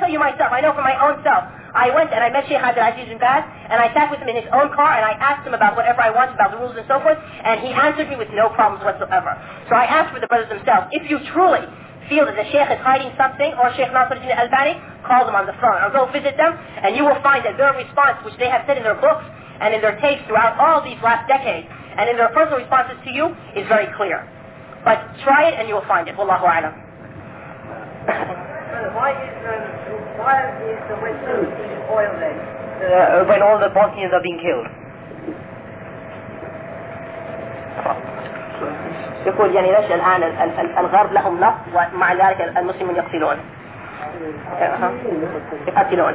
tell you myself, I know for my own self. I went and I met Sheikh Abdul Aziz bin Baz, and I sat with him in his own car, and I asked him about whatever I wanted, about the rules and so forth, and he answered me with no problems whatsoever. So I asked for the brothers themselves, if you truly feel that the Sheikh is hiding something, or Sheikh Nasiruddin Albani, call them on the phone, or go visit them, and you will find that their response, which they have said in their books, and in their tapes throughout all these last decades, and in their personal responses to you, is very clear. But try it and you will find it. Wallahu a'lam. Why is the West using oil then? When all the Bosnians are being killed. يقول يعني ليش الآن الغرب لهم نفط ومع ذلك المسلمين يقتلون. يقتلون.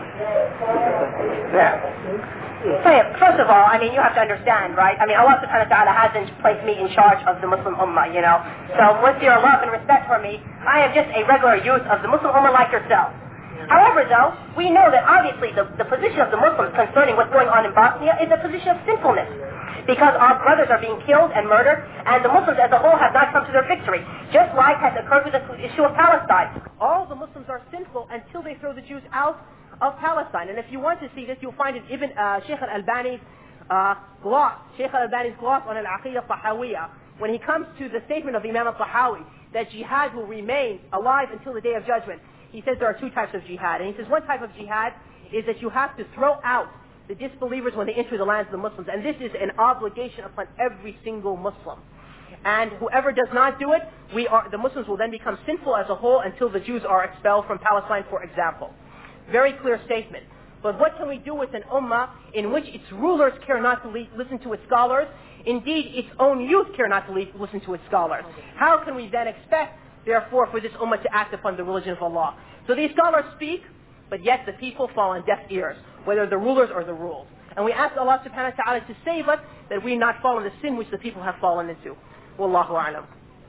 First of all, I mean, you have to understand, right? I mean, Allah subhanahu wa ta'ala hasn't placed me in charge of the Muslim Ummah, you know. So with your love and respect for me, I am just a regular youth of the Muslim Ummah like yourself. However, though, we know that obviously the position of the Muslims concerning what's going on in Bosnia is a position of sinfulness. Because our brothers are being killed and murdered, and the Muslims as a whole have not come to their victory. Just like has occurred with the issue of Palestine. All the Muslims are sinful until they throw the Jews out of Palestine. And if you want to see this, you'll find it Ibn Sheikh al-Albani's gloss, Sheikh al-Albani's gloss on al-Aqidah Tahawiyah, when he comes to the statement of Imam al-Tahawi, that jihad will remain alive until the day of judgment. He says there are two types of jihad. And he says one type of jihad is that you have to throw out the disbelievers when they enter the lands of the Muslims. And this is an obligation upon every single Muslim. And whoever does not do it, the Muslims will then become sinful as a whole until the Jews are expelled from Palestine, for example. Very clear statement. But what can we do with an ummah in which its rulers care not to listen to its scholars? Indeed, its own youth care not to listen to its scholars. How can we then expect, therefore, for this ummah to act upon the religion of Allah? So these scholars speak, but yet the people fall on deaf ears, whether the rulers or the ruled. And we ask Allah subhanahu wa ta'ala to save us, that we not fall in the sin which the people have fallen into. Wallahu a'lam.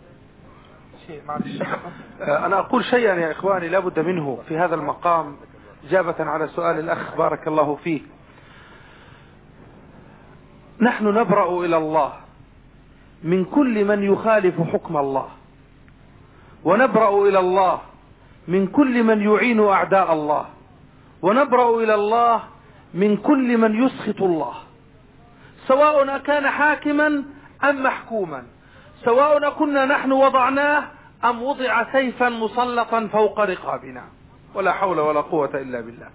أنا أقول شيئا يا إخواني لا بد منه في هذا المقام إجابة على سؤال الأخ بارك الله فيه. نحن نبرأ إلى الله من كل من يخالف حكم الله، ونبرأ إلى الله من كل من يعين أعداء الله، ونبرأ إلى الله من كل من يسخط الله، سواء كان حاكما أم محكوما، سواء كنا نحن وضعناه أم وضع سيفا مسلطا فوق رقابنا، ولا حول ولا قوة إلا بالله.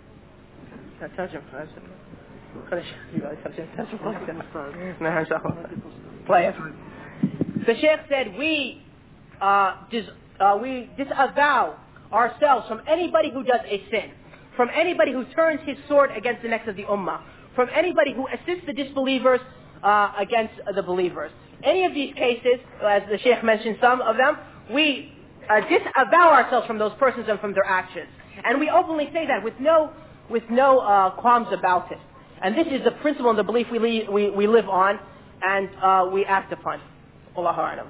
The Sheikh said we disavow ourselves from anybody who does a sin, from anybody who turns his sword against the necks of the ummah, from anybody who assists the disbelievers against the believers. Any of these cases, as the Sheikh mentioned some of them, we disavow ourselves from those persons and from their actions. And we openly say that with no qualms about it. And this is the principle and the belief we live on and we act upon. Allahu a'lam.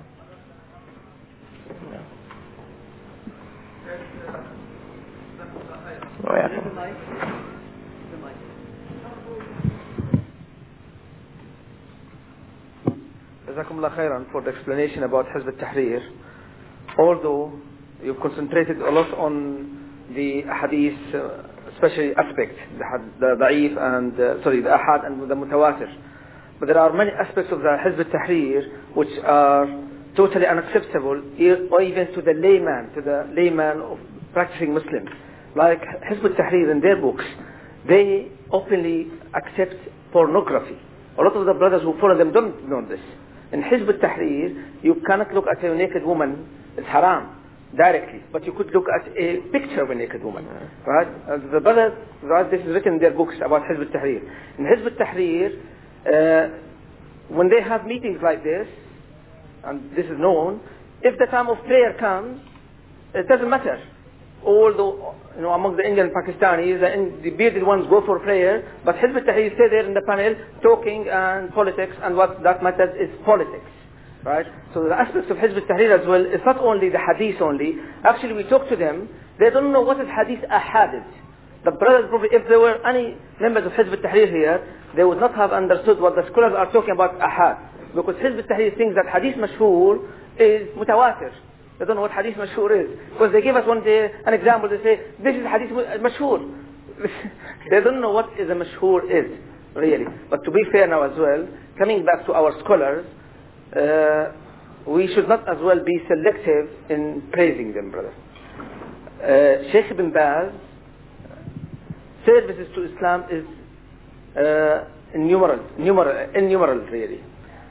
Jazakumullah khairan for the explanation about Hizb al-Tahrir. Although you've concentrated a lot on the hadith, especially aspect, the da'if and the ahad and the mutawatir. But there are many aspects of the Hizb al-Tahrir which are totally unacceptable, or even to the layman of practicing Muslims. Like Hizb al-Tahrir in their books, they openly accept pornography. A lot of the brothers who follow them don't know this. In Hizb al-Tahrir, you cannot look at a naked woman, it's haram, directly. But you could look at a picture of a naked woman. Right? The brothers, right, this is written in their books about Hizb al-Tahrir. In Hizb al-Tahrir, when they have meetings like this, and this is known, if the time of prayer comes, it doesn't matter. Although, among the Indian and Pakistanis, the bearded ones go for prayer, but Hizb al-Tahrir stay there in the panel talking and politics, and what that matters is politics. Right? So the aspects of Hizb al-Tahrir as well, it's not only the hadith only. Actually, we talk to them, they don't know what is hadith ahadith. The brothers probably, if there were any members of Hizb al-Tahrir here, they would not have understood what the scholars are talking about ahad. Because Hizb al-Tahrir thinks that hadith mashhur is mutawatir. They don't know what hadith mashhur is. Because they give us one day an example, they say, this is hadith mashhur. They don't know what is a mashhur is, really. But to be fair now as well, coming back to our scholars, we should not as well be selective in praising them, brother. Sheikh Ibn Baz, services to Islam is innumerable really.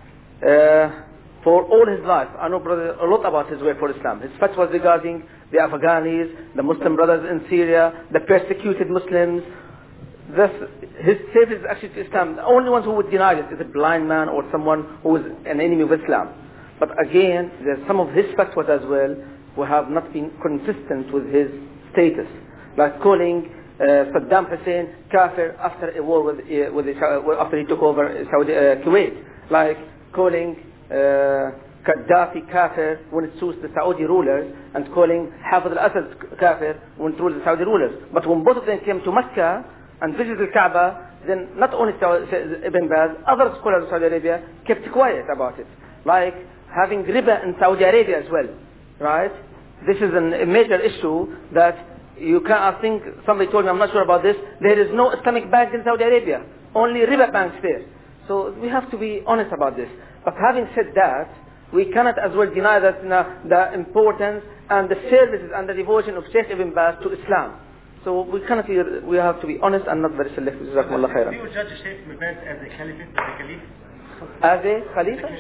For all his life, I know brother a lot about his work for Islam. His fatwas regarding the Afghanis, the Muslim brothers in Syria, the persecuted Muslims. His service actually to Islam. The only ones who would deny it is a blind man or someone who is an enemy of Islam. But again, there's some of his fatwas as well who have not been consistent with his status, like calling Saddam Hussein kafir after a war after he took over Kuwait, like calling Gaddafi kafir when it suits the Saudi rulers, and calling Hafez al-Assad kafir when it rules the Saudi rulers. But when both of them came to Mecca and visited the Kaaba, then not only Ibn Baz, other scholars of Saudi Arabia kept quiet about it, like having riba in Saudi Arabia as well, right? This is a major issue that you can, I think somebody told me, I'm not sure about this, there is no Islamic bank in Saudi Arabia, only riba banks there. So we have to be honest about this. But having said that, we cannot as well deny that the importance and the services and the devotion of Sheikh Ibn Baz to Islam. So we cannot be, we have to be honest and not very selective. Jazakumullah khairan. Do you judge Sheikh Ibn Baz as a caliphate, as a Khalifa?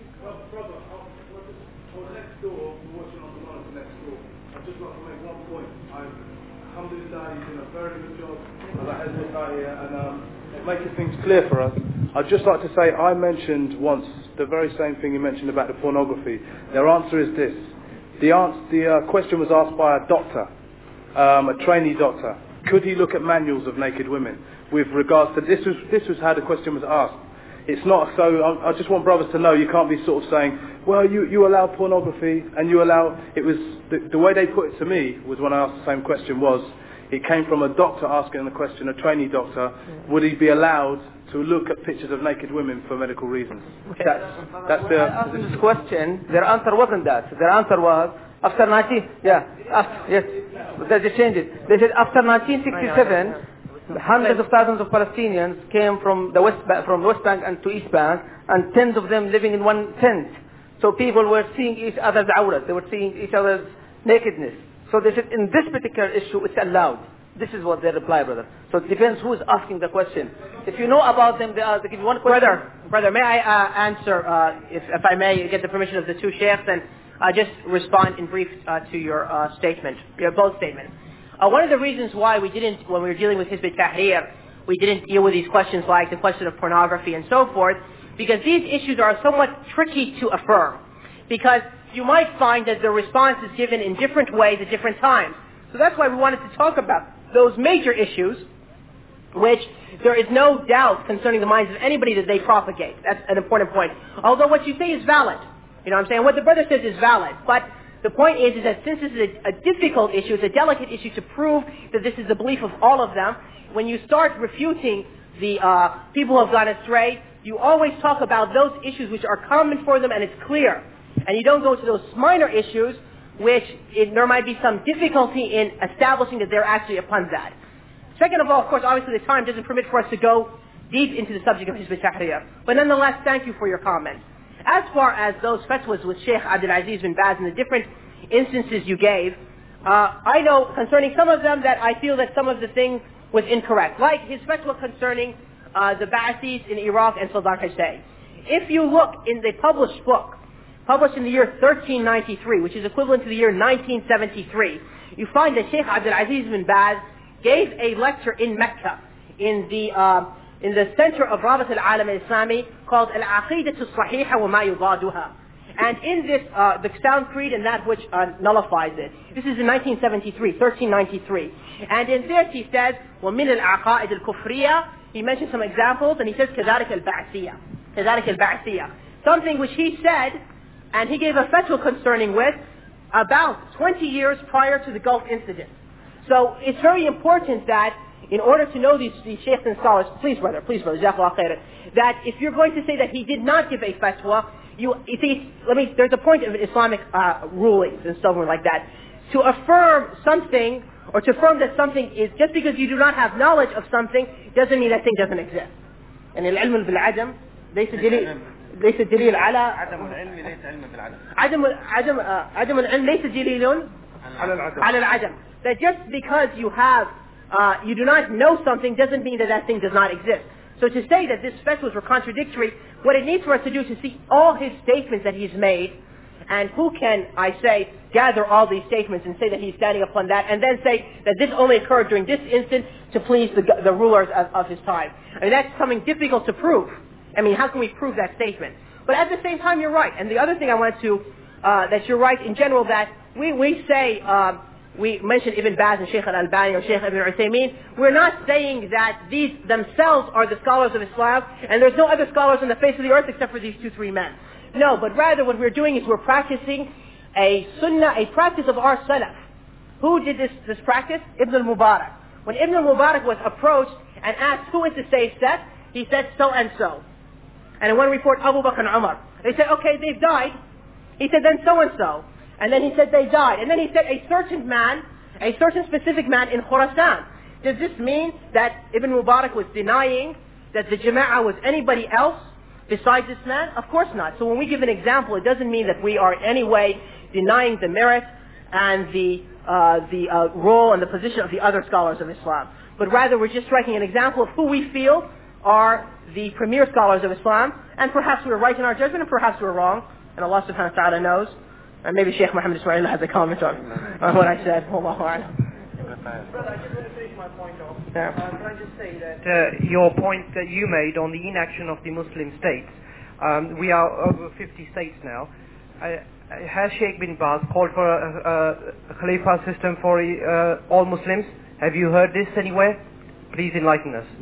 Alhamdulillah, he's done a very good job and making things clear for us. I'd just like to say, I mentioned once the very same thing you mentioned about the pornography. Their answer is this. The question was asked by a doctor, a trainee doctor. Could he look at manuals of naked women? With regards to, this was how the question was asked. It's not so, I just want brothers to know, you can't be sort of saying, well, you allow pornography and you allow, it was, the way they put it to me was when I asked the same question was, it came from a doctor asking the question, a trainee doctor, would he be allowed to look at pictures of naked women for medical reasons? Okay. That's the... I asked this question, their answer wasn't that. Their answer was, after 19... Yeah, yes, they changed it. They said after 1967... hundreds of thousands of Palestinians came from the West Bank and to East Bank, and tens of them living in one tent. So people were seeing each other's awras, they were seeing each other's nakedness. So they said, in this particular issue, it's allowed. This is what they reply, brother. So it depends who is asking the question. If you know about them, they give you one question. Brother, may I answer, if I may get the permission of the two sheikhs, and just respond in brief to your statement, your both statements. One of the reasons why we didn't, when we were dealing with Hizb ut-Tahrir, we didn't deal with these questions like the question of pornography and so forth, because these issues are somewhat tricky to affirm. Because you might find that the response is given in different ways at different times. So that's why we wanted to talk about those major issues, which there is no doubt concerning the minds of anybody that they propagate. That's an important point. Although what you say is valid. You know what I'm saying? What the brother says is valid. But the point is that since this is a difficult issue, it's a delicate issue to prove that this is the belief of all of them, when you start refuting the people who have gone astray, you always talk about those issues which are common for them and it's clear. And you don't go to those minor issues which there might be some difficulty in establishing that they're actually upon that. Second of all, of course, obviously the time doesn't permit for us to go deep into the subject of Hizb ut-Tahrir. But nonetheless, thank you for your comments. As far as those fatwas with Sheikh Abdul Aziz bin Baz and the different instances you gave, I know concerning some of them that I feel that some of the things was incorrect. Like his fatwa concerning the Ba'athis in Iraq and Saddam Hussein. If you look in the published book, published in the year 1393, which is equivalent to the year 1973, you find that Sheikh Abdul Aziz bin Baz gave a lecture in Mecca, in the center of Rabat al-Alam al-Islami, called Al-Aqidah al-Sahiha wa ma yudaduha. And in this, the Sound Creed and that which nullifies it. This is in 1393. And in this he says, وَمِنَ الْعَقَائِدِ الْكُفْرِيَّةِ, he mentions some examples, and he says, كَذَلِكَ الْبَعْثِيَّةِ. Something which he said, and he gave a fatwa concerning with, about 20 years prior to the Gulf incident. So it's very important that in order to know these sheikhs and scholars, please brother, Jazakallah khairan, that if you're going to say that he did not give a fatwa, you see, there's a point of Islamic rulings and so on like that. To affirm something, or to affirm that something is, just because you do not have knowledge of something, doesn't mean that thing doesn't exist. And العلم بالعدم ليس دليل على عدم العلم ليس علم بالعدم. عدم العلم ليس دليل على العدم. That just because you have, you do not know something doesn't mean that that thing does not exist. So to say that these fatwas were contradictory, what it needs for us to do is to see all his statements that he's made, and who can, I say, gather all these statements and say that he's standing upon that, and then say that this only occurred during this instant to please the rulers of his time. I mean, that's something difficult to prove. I mean, how can we prove that statement? But at the same time, you're right. And the other thing I wanted to, that you're right in general, that we say, we mentioned Ibn Baz and Sheikh Al-Albani or Sheikh Ibn Uthaymeen. We're not saying that these themselves are the scholars of Islam, and there's no other scholars on the face of the earth except for these 2-3 men. No, but rather what we're doing is we're practicing a sunnah, a practice of our salaf. Who did this practice? Ibn al-Mubarak. When Ibn al-Mubarak was approached and asked who is the safe set, he said so and so. And in one report, Abu Bakr and Umar. They said, okay, they've died. He said, then so and so. And then he said they died. And then he said a certain specific man in Khurasan. Does this mean that Ibn Mubarak was denying that the Jama'ah was anybody else besides this man? Of course not. So when we give an example, it doesn't mean that we are in any way denying the merit and the role and the position of the other scholars of Islam. But rather we're just striking an example of who we feel are the premier scholars of Islam. And perhaps we're right in our judgment and perhaps we're wrong. And Allah subhanahu wa ta'ala knows. And maybe Sheikh Muhammad Ismail has a comment on what I said. Wallahu a'lam. Brother, I just want to finish my point off. Yeah. Can I just say that your point that you made on the inaction of the Muslim states, we are over 50 states now. Has Sheikh bin Baz called for a Khalifa system for all Muslims? Have you heard this anywhere? Please enlighten us.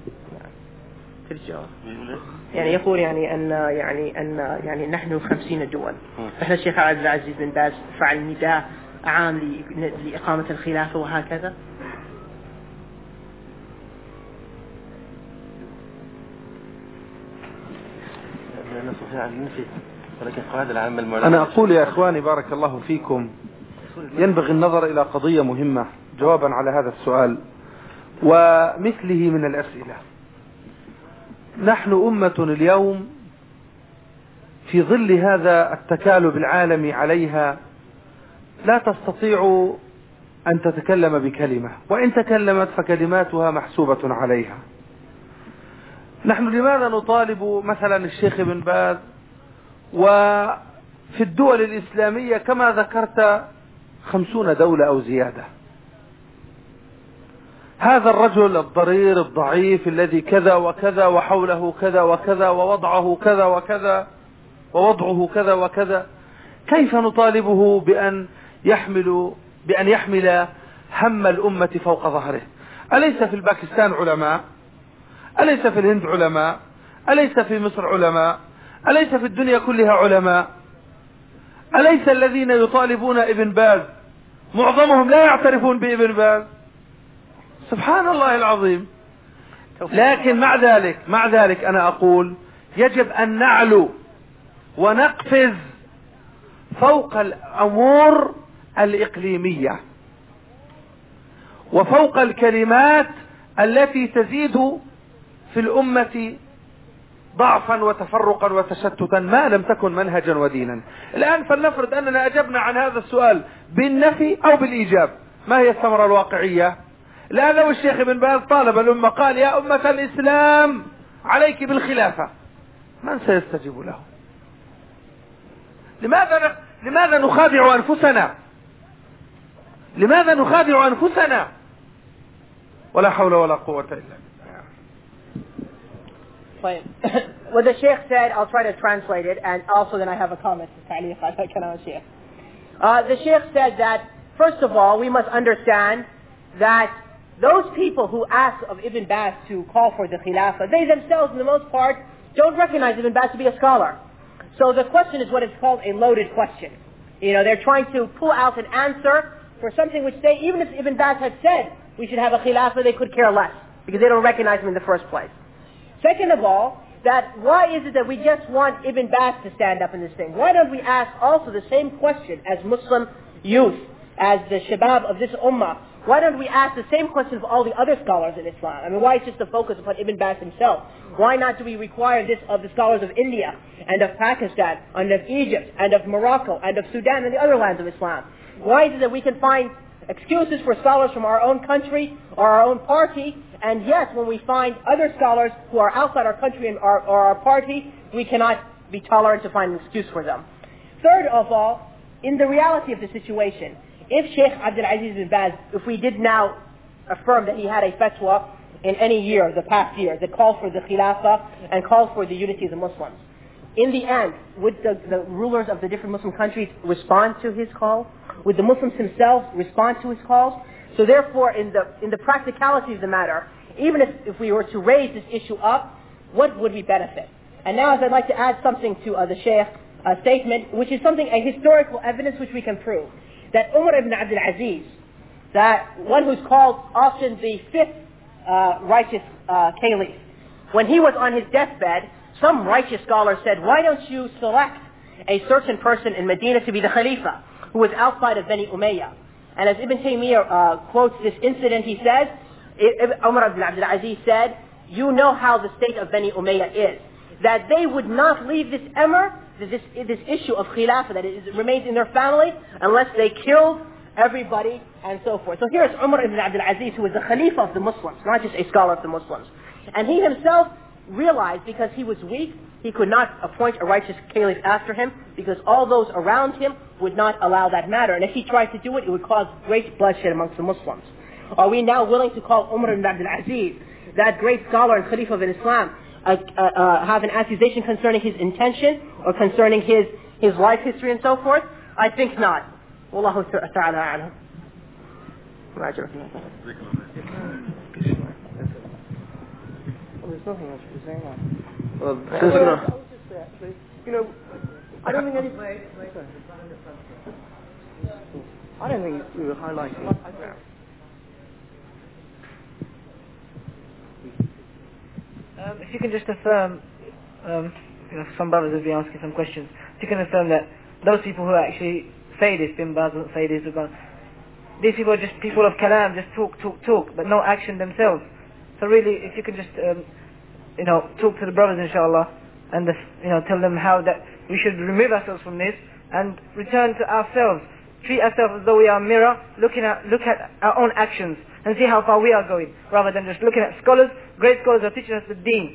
يعني يقول أن نحن 50 دول. إحنا الشيخ عبد العزيز بن باز فعل نداء عام لإقامة الخلافة وهكذا. أنا أقول يا إخواني بارك الله فيكم، ينبغي النظر إلى قضية مهمة جوابا على هذا السؤال ومثله من الأسئلة. نحن أمة اليوم في ظل هذا التكالب العالمي عليها لا تستطيع أن تتكلم بكلمة، وإن تكلمت فكلماتها محسوبة عليها. نحن لماذا نطالب مثلا الشيخ بن باز وفي الدول الإسلامية كما ذكرت 50 دولة أو زيادة؟ هذا الرجل الضرير الضعيف الذي كذا وكذا وحوله كذا وكذا ووضعه كذا وكذا ووضعه كذا وكذا، كيف نطالبه بأن يحمل هم الأمة فوق ظهره؟ أليس في الباكستان علماء؟ أليس في الهند علماء؟ أليس في مصر علماء؟ أليس في الدنيا كلها علماء؟ أليس الذين يطالبون ابن باز معظمهم لا يعترفون بابن باز؟ سبحان الله العظيم. لكن مع ذلك أنا أقول يجب أن نعلو ونقفز فوق الأمور الإقليمية وفوق الكلمات التي تزيد في الأمة ضعفا وتفرقا وتشتتا ما لم تكن منهجا ودينا. الآن فلنفرض أننا أجبنا عن هذا السؤال بالنفي أو بالإيجاب، ما هي الثمرة الواقعية؟ الآن لو الشيخ ابن باز طالب الأمة قال يا أمة الإسلام عليك بالخلافة، من سيستجيب له؟ لماذا نخادع أنفسنا؟ لماذا نخادع أنفسنا؟ ولا حول ولا قوة إلا بالله. What the Sheikh said, I'll try to translate it, and also then I have a comment. The Sheikh said that, first of all, we must understand that those people who ask of Ibn Baz to call for the Khilafah, they themselves, in the most part, don't recognize Ibn Baz to be a scholar. So the question is what is called a loaded question. You know, they're trying to pull out an answer for something which they, even if Ibn Baz had said we should have a Khilafah, they could care less, because they don't recognize him in the first place. Second of all, that why is it that we just want Ibn Baz to stand up in this thing? Why don't we ask also the same question as Muslim youth, as the shabab of this ummah? Why don't we ask the same question of all the other scholars in Islam? I mean, why is just the focus upon Ibn Baz himself? Why not do we require this of the scholars of India, and of Pakistan, and of Egypt, and of Morocco, and of Sudan, and the other lands of Islam? Why is it that we can find excuses for scholars from our own country, or our own party, and yet when we find other scholars who are outside our country and or our party, we cannot be tolerant to find an excuse for them? Third of all, in the reality of the situation, if Sheikh Abdul Aziz bin Baz, if we did now affirm that he had a fatwa in any year, the past year, that called for the Khilafah and called for the unity of the Muslims, in the end, would the rulers of the different Muslim countries respond to his call? Would the Muslims themselves respond to his calls? So therefore, in the practicality of the matter, even if we were to raise this issue up, what would we benefit? And now I'd like to add something to the Shaykh statement, which is something, a historical evidence which we can prove. That Umar ibn Abdul Aziz, that one who's called often the fifth righteous caliph, when he was on his deathbed, some righteous scholars said, why don't you select a certain person in Medina to be the Khalifa, who was outside of Bani Umayyah? And as Ibn Taymiyyah quotes this incident, he says, Umar ibn Abdul Aziz said, you know how the state of Bani Umayyah is, that they would not leave this emir, this issue of Khilafah, that it remains in their family, unless they killed everybody and so forth. So here's Umar ibn Abdul Aziz, who was the Khalifa of the Muslims, not just a scholar of the Muslims. And he himself realized, because he was weak, he could not appoint a righteous caliph after him, because all those around him would not allow that matter. And if he tried to do it, it would cause great bloodshed amongst the Muslims. Are we now willing to call Umar ibn Abdul Aziz, that great scholar and Khalifa of Islam, have an accusation concerning his intention, or concerning his life history and so forth? I think not. Wallahu ta'ala a'lam. There's nothing else to say now. Well, I don't think any... I don't think we were highlighting... If you can just affirm, some brothers will be asking some questions. If you can affirm that those people who actually say this, Bin Baz will say this, these people are just people of kalam, just talk, but no action themselves. So really, if you can just, talk to the brothers, inshallah, and tell them how that we should remove ourselves from this and return to ourselves. Treat ourselves as though we are a mirror, look at our own actions and see how far we are going, rather than just looking at scholars. Great scholars are teaching us the deen.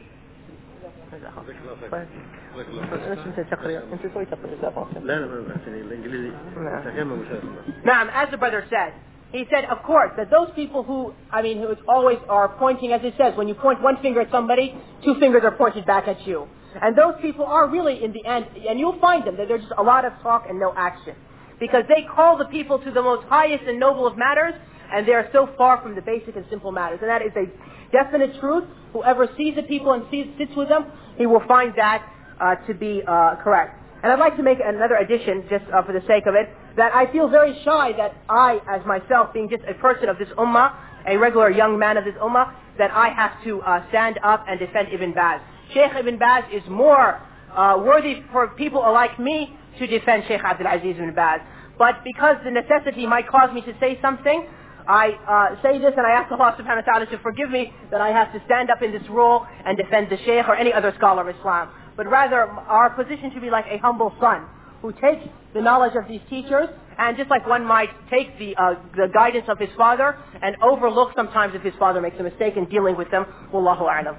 Now, as the brother said, he said, of course, that those people who always are pointing, as it says, when you point one finger at somebody, two fingers are pointed back at you. And those people are really, in the end, and you'll find them, that there's just a lot of talk and no action. Because they call the people to the most highest and noble of matters, and they are so far from the basic and simple matters. And that is a definite truth. Whoever sees the people and sits with them, he will find that to be correct. And I'd like to make another addition, just for the sake of it, that I feel very shy that I, as myself, being just a person of this ummah, a regular young man of this ummah, that I have to stand up and defend Ibn Baz. Sheikh Ibn Baz is more worthy for people like me to defend Sheikh Abdul Aziz ibn Baz. But because the necessity might cause me to say something, I say this, and I ask Allah subhanahu wa ta'ala to forgive me that I have to stand up in this role and defend the Shaykh or any other scholar of Islam. But rather, our position should be like a humble son who takes the knowledge of these teachers, and just like one might take the guidance of his father and overlook sometimes if his father makes a mistake in dealing with them. Wallahu a'lam.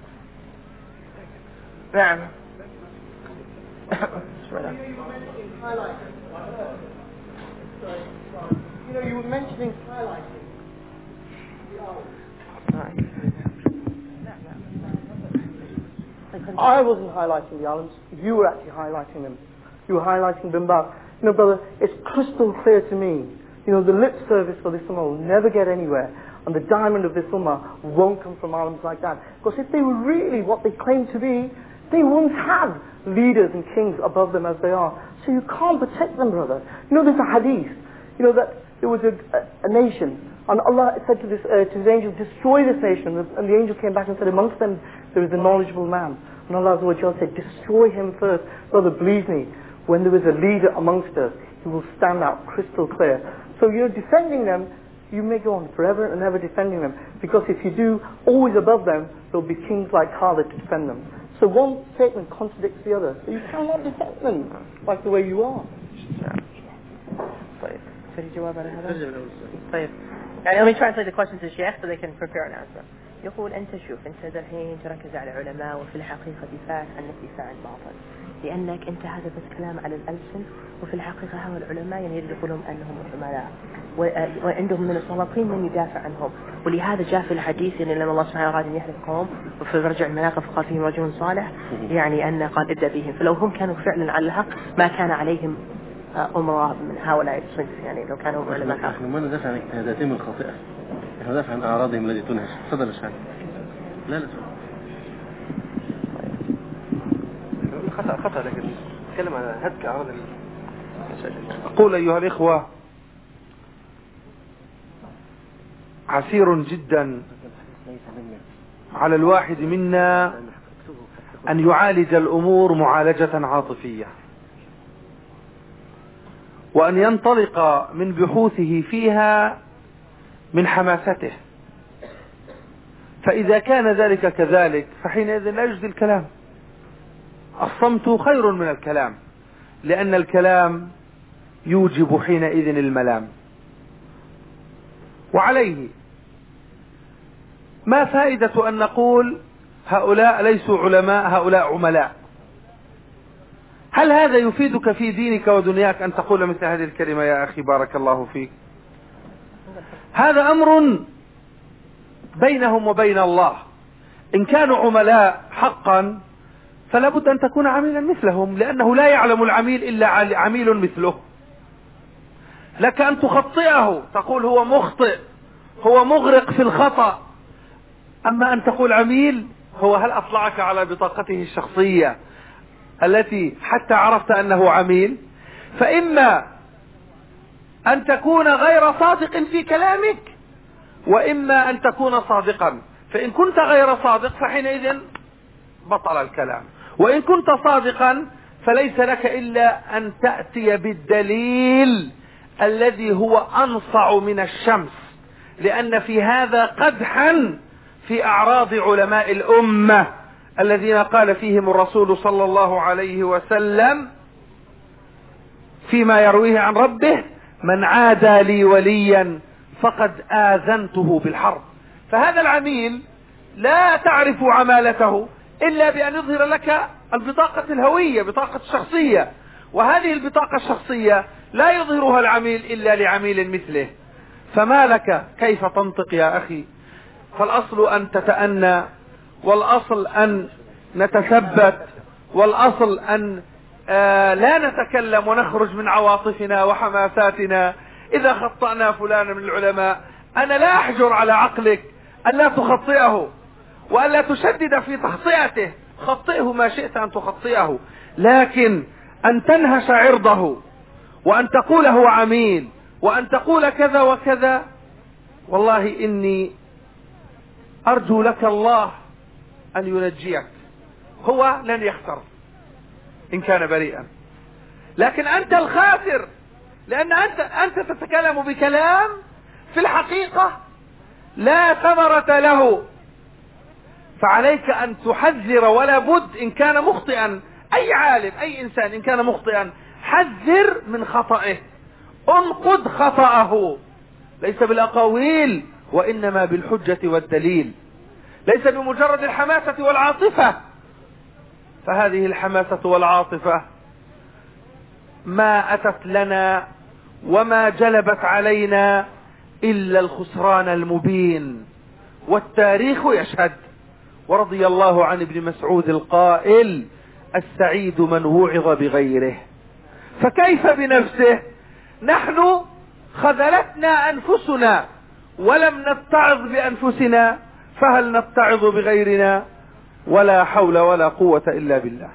You were mentioning highlighting. I wasn't highlighting the islands. You were actually highlighting them. You were highlighting Bin Baz. Brother, it's crystal clear to me. The lip service for this ummah will never get anywhere. And the diamond of this ummah won't come from islands like that. Because if they were really what they claim to be, they won't have leaders and kings above them as they are. So you can't protect them, brother. There's a hadith, that there was a nation And Allah said to his angel, destroy this nation. And the angel came back and said, amongst them there is a knowledgeable man. And Allah said, destroy him first. Brother, believe me, when there is a leader amongst us, he will stand out crystal clear. So you're defending them, you may go on forever and ever defending them. Because if you do, always above them, there'll be kings like Khalid to defend them. So one statement contradicts the other. So you cannot defend them like the way you are. يعني let me translate the question to Sheikh so they can prepare an answer. يقول أنت شوف أنت الحين تركز على العلماء وفي الحقيقة دفاع عن الدفاع الباطل لأنك أنت هذا بس كلام على الألسن وفي الحقيقة هؤلاء العلماء يعني يقولون أنهم عملاء وعندهم من السلاطين من يدافع عنهم ولهذا جاء في الحديث يعني لما الله سبحانه أراد أن يهلك قوم وفي رجع المناقب قال فيهم رجل صالح يعني أن قال ابدأ بهم فلو هم كانوا فعلا على الحق ما كان عليهم أمراء من هؤلاء الصنف يعني لو كانوا علماء حق. نحن ما ندافع عن اجتهاداتهم الخاطئة، نحن ندافع عن أعراضهم التي تنهش. تفضل يا شيخ. لا خطأ لكن نتكلم عن هتك أعراض المساجد. أقول أيها الإخوة عسير جدا على الواحد منا أن يعالج الأمور معالجة عاطفية وأن ينطلق من بحوثه فيها من حماسته، فإذا كان ذلك كذلك فحينئذ لا يجدي الكلام. الصمت خير من الكلام لأن الكلام يوجب حينئذ الملام. وعليه ما فائدة أن نقول هؤلاء ليسوا علماء هؤلاء عملاء؟ هل هذا يفيدك في دينك ودنياك أن تقول مثل هذه الكلمة يا أخي بارك الله فيك؟ هذا أمر بينهم وبين الله. إن كانوا عملاء حقا فلا بد أن تكون عميلا مثلهم لأنه لا يعلم العميل إلا عميل مثله. لك أن تخطئه تقول هو مخطئ هو مغرق في الخطأ، أما أن تقول عميل هو هل أطلعك على بطاقته الشخصية التي حتى عرفت أنه عميل؟ فإما أن تكون غير صادق في كلامك وإما أن تكون صادقا. فإن كنت غير صادق فحينئذ بطل الكلام، وإن كنت صادقا فليس لك إلا أن تأتي بالدليل الذي هو أنصع من الشمس، لأن في هذا قدحا في أعراض علماء الأمة الذين قال فيهم الرسول صلى الله عليه وسلم فيما يرويه عن ربه من عادى لي وليا فقد آذنته بالحرب. فهذا العميل لا تعرف عمالته إلا بأن يظهر لك البطاقة الهوية بطاقة الشخصية، وهذه البطاقة الشخصية لا يظهرها العميل إلا لعميل مثله. فما لك كيف تنطق يا أخي؟ فالأصل أن تتأنى، والأصل أن نتثبت، والأصل أن لا نتكلم ونخرج من عواطفنا وحماساتنا. إذا خطأنا فلانا من العلماء أنا لا أحجر على عقلك أن لا تخطئه وأن لا تشدد في تخطئته، خطئه ما شئت أن تخطئه، لكن أن تنهش عرضه وأن تقوله عميل وأن تقول كذا وكذا، والله إني أرجو لك الله أن ينجيك. هو لن يخسر إن كان بريئا، لكن أنت الخاسر، لأن أنت تتكلم بكلام في الحقيقة لا ثمرة له. فعليك أن تحذر، ولا بد إن كان مخطئا أي عالم أي إنسان إن كان مخطئا حذر من خطئه، انقض خطأه، ليس بالأقاويل وإنما بالحجة والدليل، ليس بمجرد الحماسة والعاطفة. فهذه الحماسة والعاطفة ما أتت لنا وما جلبت علينا إلا الخسران المبين، والتاريخ يشهد. ورضي الله عن ابن مسعود القائل السعيد من وعظ بغيره. فكيف بنفسه؟ نحن خذلتنا أنفسنا ولم نتعظ بأنفسنا، فهل نتعظ بغيرنا؟ ولا حول ولا قوة إلا بالله.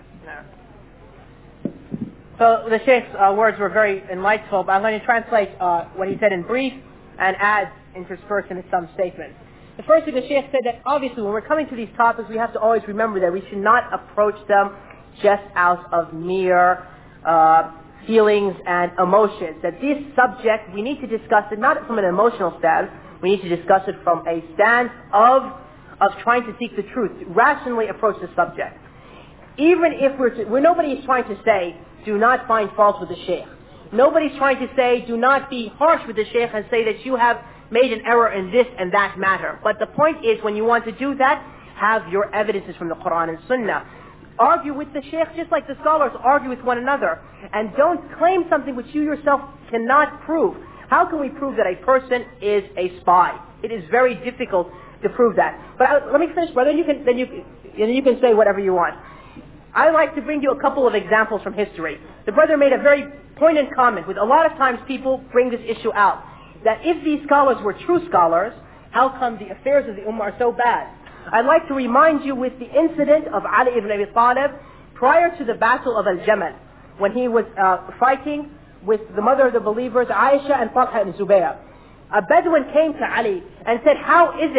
So the Sheikh's words were very enlightful, but I'm going to translate what he said in brief and add interspersed in some statements. The first thing the Shaykh said that obviously when we're coming to these topics we have to always remember that we should not approach them just out of mere feelings and emotions. That this subject, we need to discuss it not from an emotional stance, we need to discuss it from a stance of trying to seek the truth, rationally approach the subject. Even if nobody is trying to say, do not find fault with the Shaykh. Nobody's trying to say, do not be harsh with the Shaykh and say that you have made an error in this and that matter. But the point is, when you want to do that, have your evidences from the Quran and Sunnah. Argue with the Shaykh just like the scholars argue with one another. And don't claim something which you yourself cannot prove. How can we prove that a person is a spy? It is very difficult to prove that. But let me finish, brother, then you can say whatever you want. I'd like to bring you a couple of examples from history. The brother made a very poignant comment, with a lot of times people bring this issue out, that if these scholars were true scholars, how come the affairs of the Ummah are so bad? I'd like to remind you with the incident of Ali ibn Abi Talib prior to the battle of Al-Jamal, when he was fighting with the mother of the believers, Aisha and Talha and Zubayr. A Bedouin came to Ali and said, how is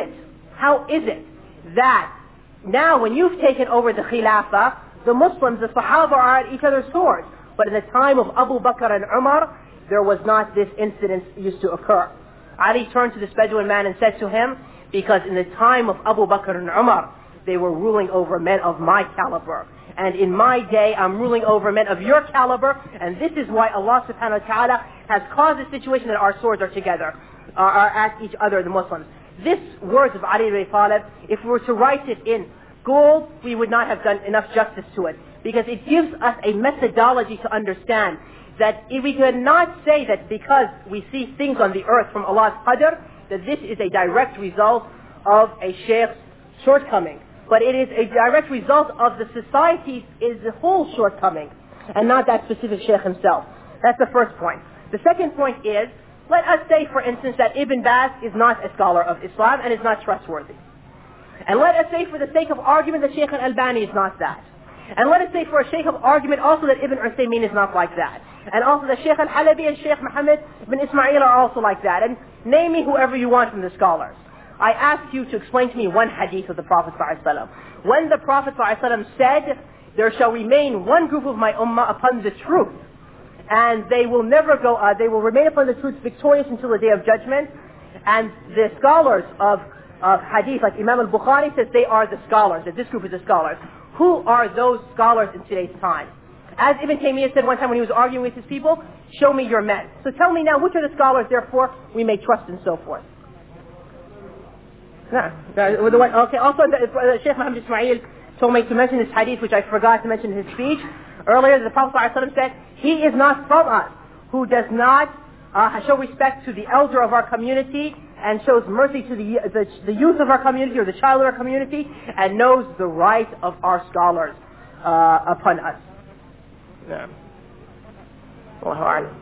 it that now when you've taken over the Khilafah, the Muslims, the Sahaba are at each other's swords? But in the time of Abu Bakr and Umar, there was not this incident used to occur. Ali turned to this Bedouin man and said to him, because in the time of Abu Bakr and Umar, they were ruling over men of my caliber. And in my day, I'm ruling over men of your caliber, and this is why Allah subhanahu wa ta'ala has caused the situation that our swords are together, are at each other, the Muslims. This words of Ali ibn Talib, if we were to write it in gold, we would not have done enough justice to it. Because it gives us a methodology to understand that if we cannot say that because we see things on the earth from Allah's qadr, that this is a direct result of a shaykh's shortcoming. But it is a direct result of the society is the whole shortcoming, and not that specific shaykh himself. That's the first point. The second point is, let us say for instance that Ibn Baz is not a scholar of Islam and is not trustworthy. And let us say for the sake of argument that Shaykh al-Albani is not that. And let us say for a sake of argument also that Ibn Uthaymeen is not like that. And also that Shaykh al-Halabi and Shaykh Muhammad ibn Ismail are also like that. And name me whoever you want from the scholars. I ask you to explain to me one hadith of the Prophet ﷺ. When the Prophet ﷺ said, there shall remain one group of my ummah upon the truth, and they will never go, they will remain upon the truth victorious until the day of judgment. And the scholars of hadith, like Imam al-Bukhari says they are the scholars, that this group is the scholars. Who are those scholars in today's time? As Ibn Taymiyyah said one time when he was arguing with his people, show me your men. So tell me now, which are the scholars, therefore we may trust and so forth. Okay, also Shaykh Muhammad Ismail told me to mention this hadith, which I forgot to mention in his speech earlier. The Prophet ﷺ said, he is not from us who does not show respect to the elder of our community and shows mercy to the youth of our community or the child of our community and knows the right of our scholars upon us. Yeah. Allahu A'lam.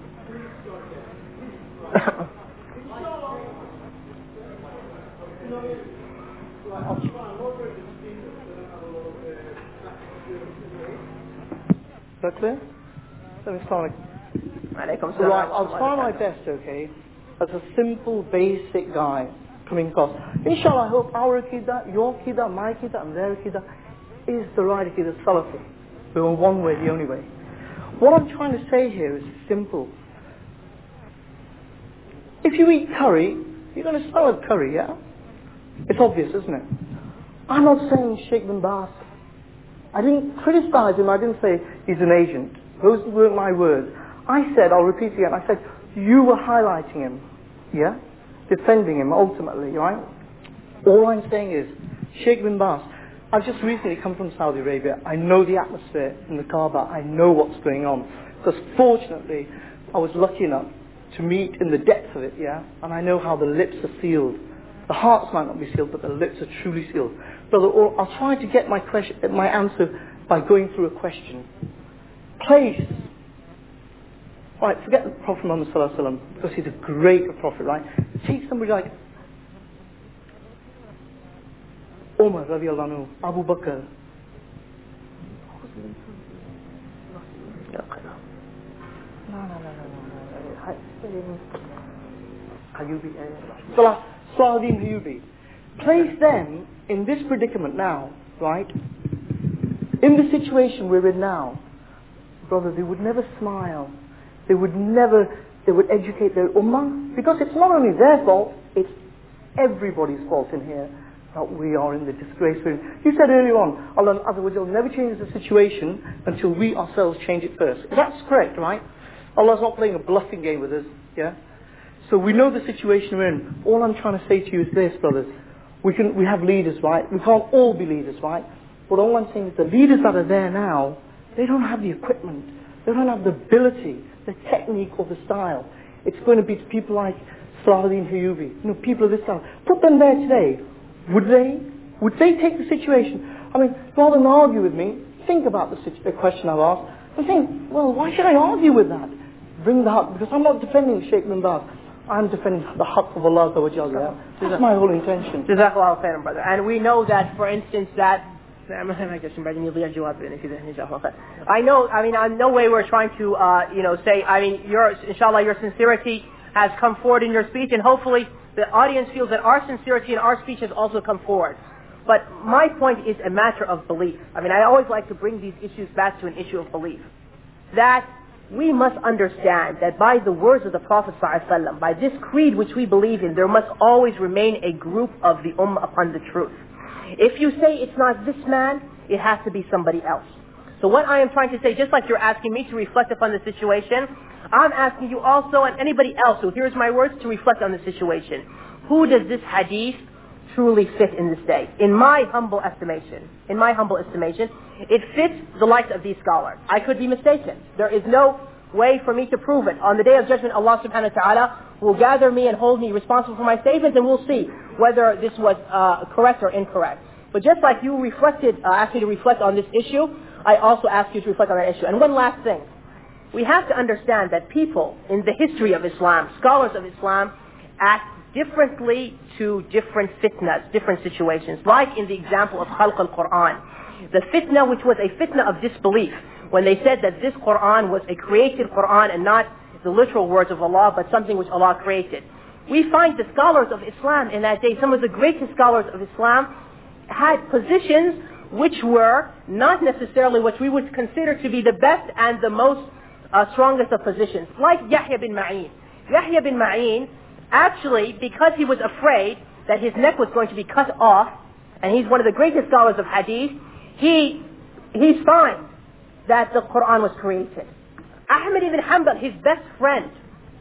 Is that clear? Let me start. Right, I'll try my best, okay, as a simple, basic guy coming across. Inshallah, I hope our Aqidah, your Aqidah, my Aqidah, and their Aqidah is the right Aqidah, Salafi. We're one way, the only way. What I'm trying to say here is simple. If you eat curry, you're going to start with curry, yeah? It's obvious, isn't it? I'm not saying Sheikh bin Baz. I didn't criticize him, I didn't say he's an agent. Those weren't my words. I said, I'll repeat again, I said, you were highlighting him, yeah? Defending him ultimately, right? All I'm saying is, Sheikh bin Baz, I've just recently come from Saudi Arabia. I know the atmosphere in the Kaaba. I know what's going on. Because fortunately, I was lucky enough to meet in the depth of it, yeah? And I know how the lips are sealed. The hearts might not be sealed, but the lips are truly sealed. Brother, I'll try to get my answer by going through a question. Place. Right, forget the Prophet Muhammad Sallallahu Alaihi Wasallam, because he's a great prophet, right? Take somebody like Umar radiallahu anhu, Abu Bakr. Salahuddin Ayyubi. Place them in this predicament now, right? In the situation we're in now, brother, they would never smile. They would educate their ummah, because it's not only their fault, it's everybody's fault in here that we are in the disgrace. You said earlier on, Allah Azza wa Jalla never changes the situation until we ourselves change it first. That's correct, right? Allah's not playing a bluffing game with us, yeah? So we know the situation we're in. All I'm trying to say to you is this, brothers. We have leaders, right? We can't all be leaders, right? But all I'm saying is the leaders that are there now, they don't have the equipment. They don't have the ability, the technique or the style. It's going to be people like Salahuddin Ayyubi, people of this style. Put them there today. Would they take the situation? I mean, rather than argue with me, think about the question I've asked and think, well, why should I argue with that? Bring the haqq, because I'm not defending Shaykh bin Baz. I'm defending the haqq of Allah Azza wa Jalla. That's my whole intention. Jazakallah khairan, brother. And we know that, for instance, that I know, in no way we're trying to, say, inshallah, your sincerity has come forward in your speech, and hopefully the audience feels that our sincerity and our speech has also come forward. But my point is a matter of belief. I always like to bring these issues back to an issue of belief. That we must understand that by the words of the Prophet ﷺ, by this creed which we believe in, there must always remain a group of the ummah upon the truth. If you say it's not this man, it has to be somebody else. So what I am trying to say, just like you're asking me to reflect upon the situation, I'm asking you also and anybody else who hears my words to reflect on the situation. Who does this hadith truly fit in this day? In my humble estimation, it fits the likes of these scholars. I could be mistaken. There is no way for me to prove it. On the day of judgment, Allah subhanahu wa ta'ala will gather me and hold me responsible for my statements, and we'll see whether this was correct or incorrect. But just like you asked me to reflect on this issue, I also ask you to reflect on that issue. And one last thing. We have to understand that people in the history of Islam, scholars of Islam, act differently to different fitnas, different situations. Like in the example of Khalq al-Quran. The fitna which was a fitna of disbelief, when they said that this Quran was a created Quran and not the literal words of Allah, but something which Allah created. We find the scholars of Islam in that day, some of the greatest scholars of Islam, had positions which were not necessarily what we would consider to be the best and the most strongest of positions. Like Yahya bin Ma'in. Yahya bin Ma'in, actually, because he was afraid that his neck was going to be cut off, and he's one of the greatest scholars of hadith, he signed that the Quran was created. Ahmad ibn Hanbal, his best friend,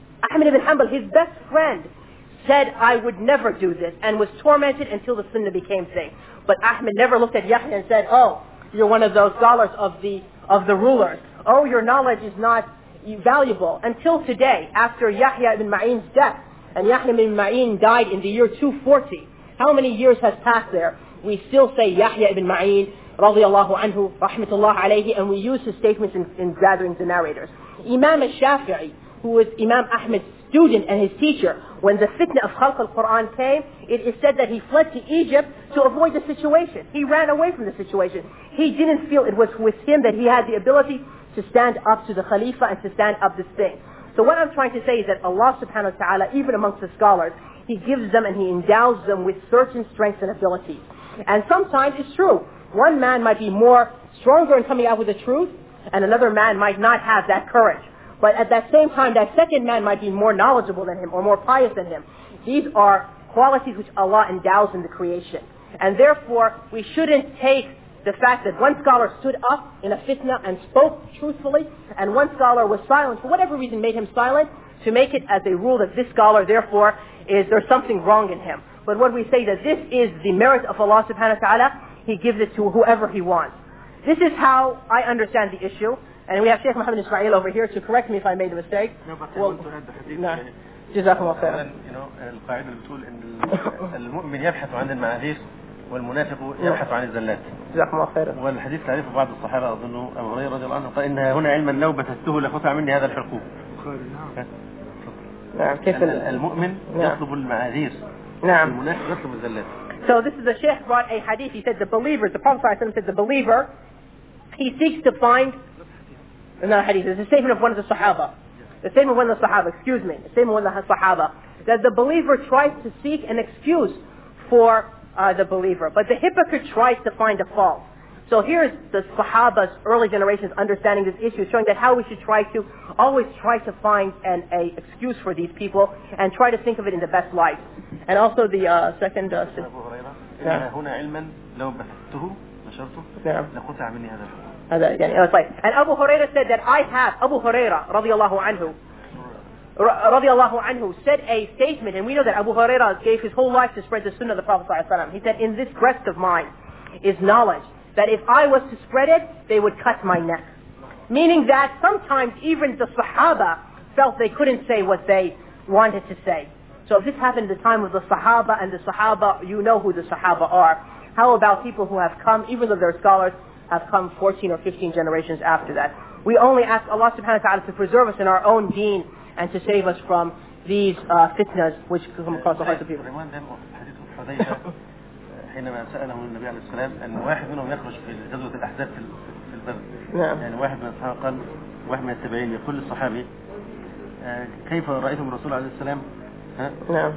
said, I would never do this, and was tormented until the sunnah became thing. But Ahmad never looked at Yahya and said, oh, you're one of those scholars of the rulers. Oh, your knowledge is not valuable. Until today, after Yahya ibn Ma'in's death, and Yahya ibn Ma'in died in the year 240, how many years has passed there? We still say Yahya ibn Ma'in, radiyallahu anhu, rahmatullah alayhi, and we use his statements in gatherings and narrators. Imam al-Shafi'i, who was Imam Ahmad's student and his teacher, when the fitna of Khalq al-Quran came, it is said that he fled to Egypt to avoid the situation. He ran away from the situation. He didn't feel it was with him that he had the ability to stand up to the Khalifa and to stand up this thing. So what I'm trying to say is that Allah subhanahu wa ta'ala, even amongst the scholars, He gives them and He endows them with certain strengths and abilities. And sometimes it's true. One man might be more stronger in coming out with the truth, and another man might not have that courage. But at that same time, that second man might be more knowledgeable than him or more pious than him. These are qualities which Allah endows in the creation. And therefore, we shouldn't take the fact that one scholar stood up in a fitna and spoke truthfully, and one scholar was silent, for whatever reason made him silent, to make it as a rule that this scholar, therefore, there's something wrong in him. But when we say that this is the merit of Allah subhanahu wa ta'ala, He gives it to whoever He wants. This is how I understand the issue. And we have Sheikh Muhammad Ismail over here to correct me if I made a mistake. No, but I want to add the hadith. جزاكم الله خيرا. القاعدة اللي بتقول إن المؤمن يبحث عن المعاذير والمنافق يبحث عن الزلات. جزاكم الله خيرا. والحديث تعرفه بعض الصحابة أظنه أبو هريرة رضي الله عنه قال إن هنا علما لو بثثته لقطع مني هذا الحلقوم. نعم. كيف المؤمن يطلب المعاذير. نعم. المنافق يطلب الزلات. So this is a Sheikh brought a hadith. He said the believer, the Prophet ﷺ said the believer, he seeks to find another hadith. It's a statement of one of the Sahaba. The statement of one of the Sahaba, the statement of one of the Sahaba. that the believer tries to seek an excuse for the believer, but the hypocrite tries to find a fault. So here's the Sahaba's early generations understanding this issue, showing that how we should always try to find a excuse for these people and try to think of it in the best light. And also the second... And Abu Huraira said that Abu Huraira radiallahu anhu said a statement, and we know that Abu Huraira gave his whole life to spread the sunnah of the Prophet ﷺ. He said, in this breast of mine is knowledge, that if I was to spread it, they would cut my neck. Meaning that sometimes even the Sahaba felt they couldn't say what they wanted to say. So if this happened at the time of the Sahaba, and the Sahaba, you know who the Sahaba are, how about people who have come, even though they're scholars, have come 14 or 15 generations after that? We only ask Allah subhanahu wa ta'ala to preserve us in our own deen and to save us from these fitnas which come across the hearts of people. حينما سأله النبي عليه السلام أن واحد منهم يخرج في غزوة الأحزاب في البر. يعني واحد من الصحابة قال، واحد من التابعين يقول للصحابي كيف رأيتم الرسول عليه السلام؟ نعم.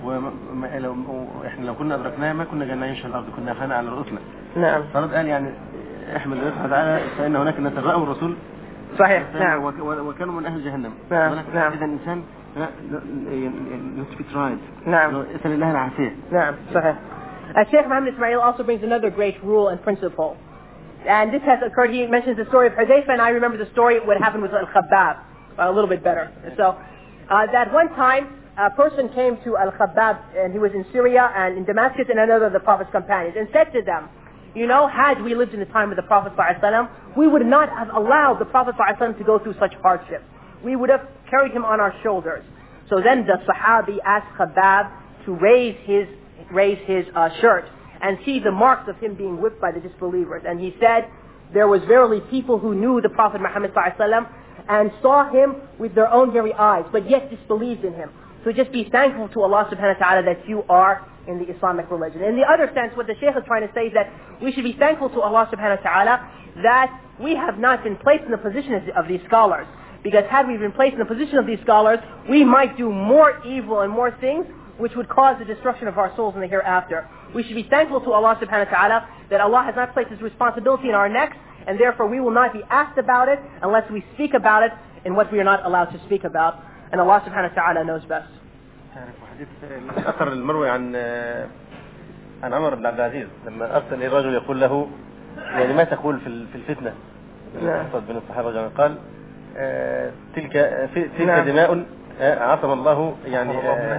وإحنا لو كنا أدركناه ما كنا جانا نعيش على الأرض، كنا أخذنا على رؤوسنا. نعم. فرد قال يعني احمد الله سبحانه وتعالى فإن هناك ناس رأوا الرسول. صحيح. نعم. وكانوا من أهل جهنم. نعم. نعم. إذا الإنسان not to be tried. نعم. اسأل الله العافية. نعم. صحيح. Shaykh Muhammad Ismail also brings another great rule and principle. And this has occurred, he mentions the story of Hudayfa, and I remember the story, what happened with Al-Khabbab, a little bit better. So, that one time, a person came to Al-Khabbab, and he was in Syria and in Damascus, and another of the Prophet's companions, and said to them, you know, had we lived in the time of the Prophet ﷺ, we would not have allowed the Prophet ﷺ to go through such hardship. We would have carried him on our shoulders. So then the Sahabi asked Khabbab to raise his shirt and see the marks of him being whipped by the disbelievers. And he said, there was verily people who knew the Prophet Muhammad ﷺ and saw him with their own very eyes, but yet disbelieved in him. So just be thankful to Allah subhanahu wa ta'ala that you are in the Islamic religion. In the other sense, what the Shaykh is trying to say is that we should be thankful to Allah subhanahu wa ta'ala that we have not been placed in the position of these scholars. Because had we been placed in the position of these scholars, we might do more evil and more things which would cause the destruction of our souls in the hereafter. We should be thankful to Allah subhanahu wa ta'ala that Allah has not placed His responsibility in our necks, and therefore we will not be asked about it unless we speak about it in what we are not allowed to speak about. And Allah subhanahu wa ta'ala knows best. أثر المروي عن عمر بن عبد العزيز لما أرسل الرجل يقول له يعني ما تقول في الفتنة بين الصحابة جميعا قال تلك دماء عصم الله يعني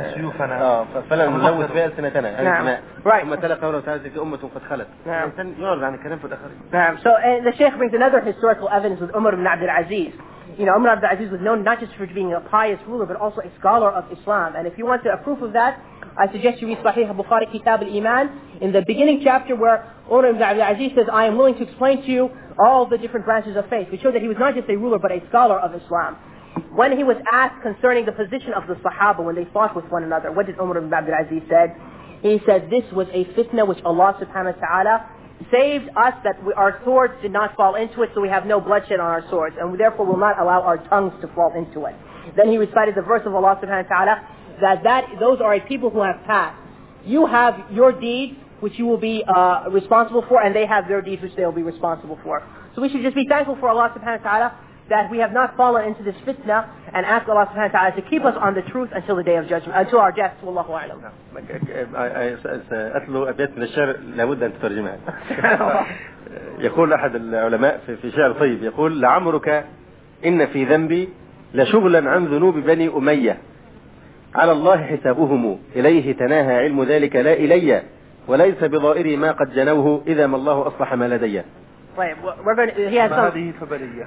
فلا نلوث بها ألسنتنا الدماء ثم تلا قوله تعالى تلك أمة قد خلت الإنسان يعرض عن الكلام في الآخرين. So the Shaykh brings another historical evidence with Umar ibn Abd al-Aziz. You know, Umar ibn Abd al-Aziz was known not just for being a pious ruler, but also a scholar of Islam. And if you want a proof of that, I suggest you read Sahih Bukhari Kitab al-Iman in the beginning chapter where Umar ibn Abd al-Aziz says, I am willing to explain to you all the different branches of faith. We show that he was not just a ruler, but a scholar of Islam. When he was asked concerning the position of the Sahaba when they fought with one another, what did Umar ibn Abd al-Aziz said? He said, this was a fitna which Allah subhanahu wa ta'ala saved us, that our swords did not fall into it, so we have no bloodshed on our swords, and we therefore will not allow our tongues to fall into it. Then he recited the verse of Allah subhanahu wa ta'ala, that those are a people who have passed. You have your deeds, which you will be responsible for, and they have their deeds, which they will be responsible for. So we should just be thankful for Allah subhanahu wa ta'ala that we have not fallen into this fitna, and ask Allah subhanahu wa ta'ala to keep us on the truth until the day of judgment, until our death. Wallahu a'lam. أتلو أبيات من الشعر لابد أن تترجمها. يقول أحد العلماء في شعر طيب يقول لعمرك إن في ذنبي لشغلا عن ذنوب بني أمية على الله حسابهم إليه تناهى علم ذلك لا إلي وليس بضائري ما قد جنوه إذا ما الله أصلح ما لدي. Right, he has some...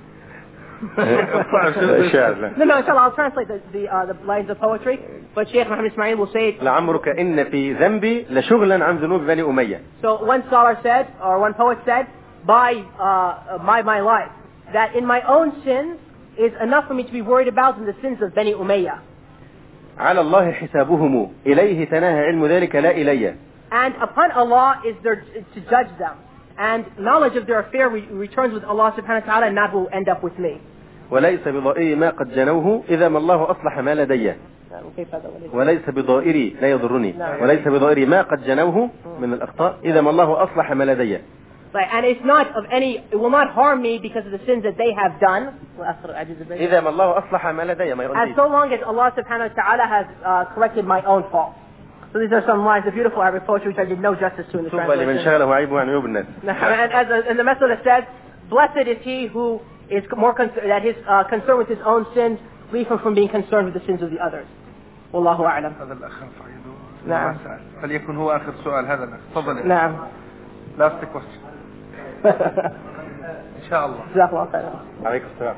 No, inshallah, I'll translate the lines of poetry, but Shaykh Muhammad Ismail will say it. لعمرك إن في ذنبي لشغلا عن ذنوب بني أمية. So one scholar said, or one poet said, by my life, that in my own sins is enough for me to be worried about than the sins of Bani Umayyah. على الله حسابهم إليه تناهى علم ذلك لا إلي. And upon Allah is there to judge them. And knowledge of their affair returns with Allah subhanahu wa ta'ala, and that will end up with me. وليس بضائري ما قد جنوه إذا ما الله أصلح ما لدي. وليس بضائري لا يضرني وليس بضائري ما قد جنوه من الأخطاء إذا ما الله أصلح ما لدي. And it's not of any, it will not harm me because of the sins that they have done. إذا ما الله أصلح ما لدي ما يردني. As so long as Allah subhanahu wa ta'ala has corrected my own fault. So these are some lines of beautiful Arabic poetry which I did no justice to in the translation. And the Messenger says, blessed is he who is more that his concern with his own sins leave him from being concerned with the sins of the others. والله أعلم. هذا الأخ رفعيده. نعم. فليكن هو آخر سؤال هذا الأخ. تفضل. نعم. Last question. إن شاء الله. جزاك الله خيرا. عليكم السلام.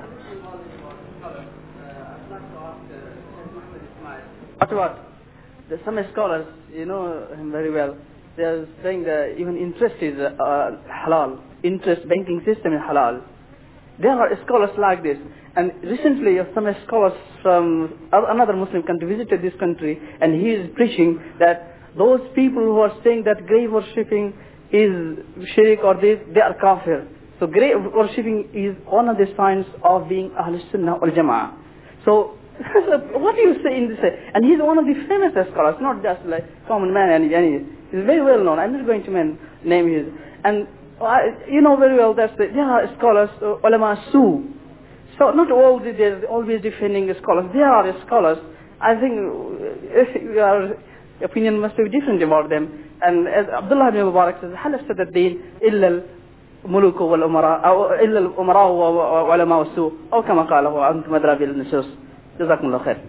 What? Some scholars, you know him very well, they are saying that even interest is halal. Interest banking system is halal. There are scholars like this. And recently some scholars from another Muslim country visited this country, and he is preaching that those people who are saying that grave worshipping is shirk or this, they are kafir. So grave worshipping is one of the signs of being Ahlul Sunnah wal Jama'ah. So what do you say in this? And he's one of the famous scholars, not just like common man. He's very well known. I'm not going to name his. And you know very well that there are scholars, ulama su. So not all they're always defending the scholars. There are scholars. I think your opinion must be different about them. And as Abdullah ibn Mubarak says, هل استدى الدين إلا الملوك والأمراء أو إلا الأمراء وعلماء السوء أو كما قاله أنت مدرى بالنصوص. جزاكم الله خير.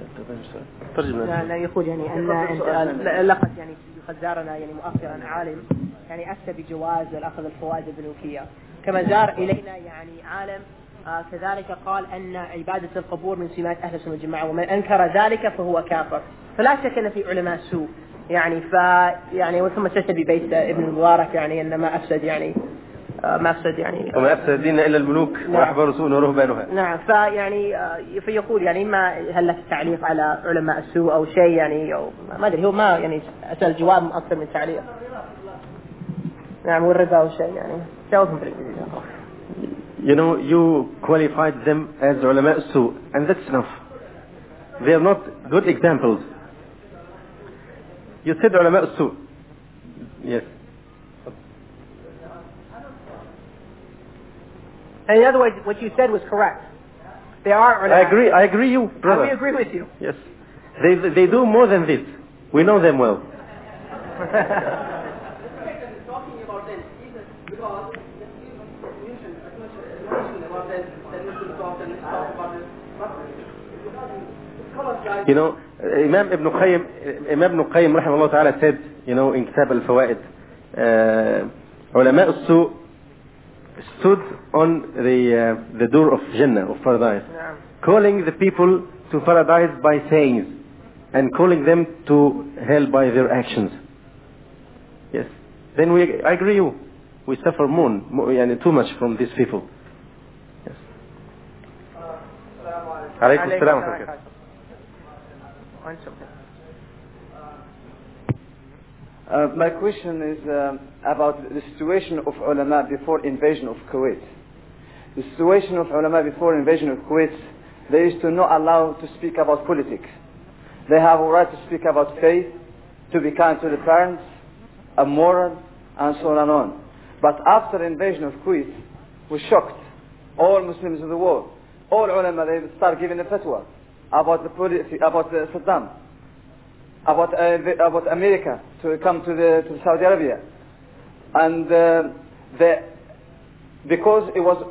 لا يقول يعني أن لقد يعني قد زارنا يعني مؤخرا عالم يعني أفتى بجواز الأخذ الفوائد البنوكية، كما زار إلينا يعني عالم كذلك قال أن عبادة القبور من سمات أهل السنة والجماعة، ومن أنكر ذلك فهو كافر. فلا شك أن في علماء سوء يعني يعني وثم سجد ببيت ابن المبارك يعني أن ما أفسد يعني ما أفسد يعني وما أفسد الدين إلا الملوك وأحبار سوء ورهبانها. نعم. فيعني فيقول يعني ما هل لك تعليق على علماء السوء أو شيء يعني أو ما أدري، هو ما يعني أسأل جواب أكثر من تعليق. نعم والربا أو شيء يعني جاوبهم بالإنجليزي. You know, you qualified them as ulama su, and that's enough. They are not good examples. You said ulama su. Yes. And in other words, what you said was correct. They are ulama. I agree you, brother. We agree with you. Yes. They do more than this. We know them well. You know, Imam Ibn Qayyim rahimahullah ta'ala said, you know, in Kitab al-Fawaid, ulama al-su stood on the door of Jannah, of paradise, calling the people to paradise by sayings and calling them to hell by their actions. Yes. Then I agree you. We suffer too much from these people. Yes. Alaykum as-salam wa rahmatullah. My question is about the situation of ulama before invasion of Kuwait. The situation of ulama before invasion of Kuwait, they used to not allow to speak about politics. They have a right to speak about faith, to be kind to the parents, a moral, and so on and on. But after invasion of Kuwait, we shocked all Muslims of the world. All ulama, they start giving a fatwa about Saddam, about America to come to Saudi Arabia, and because it was.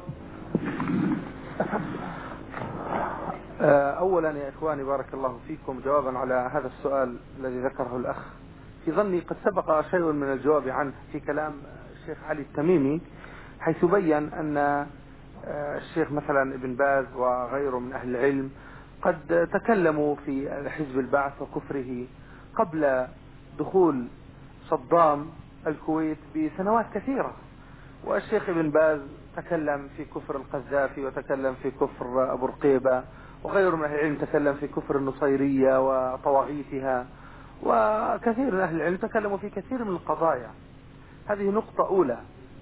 أولا يا إخواني بارك الله فيكم، جوابا على هذا السؤال الذي ذكره الأخ، في ظني قد سبق شيء من الجواب عنه في كلام الشيخ علي التميمي، حيث بين أن الشيخ مثلا ابن باز وغيره من أهل العلم قد تكلموا في حزب البعث وكفره قبل دخول صدام الكويت بسنوات كثيرة. والشيخ ابن باز تكلم في كفر القذافي وتكلم في كفر أبو رقيبة، وغيره من أهل العلم تكلم في كفر النصيرية وطواغيتها، وكثير من أهل العلم تكلموا في كثير من القضايا. هذه نقطة أولى.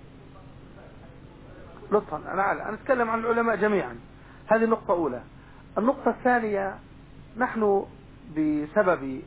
لطفا أنا أتكلم عن العلماء جميعا. هذه نقطة أولى. النقطة الثانية، نحن بسبب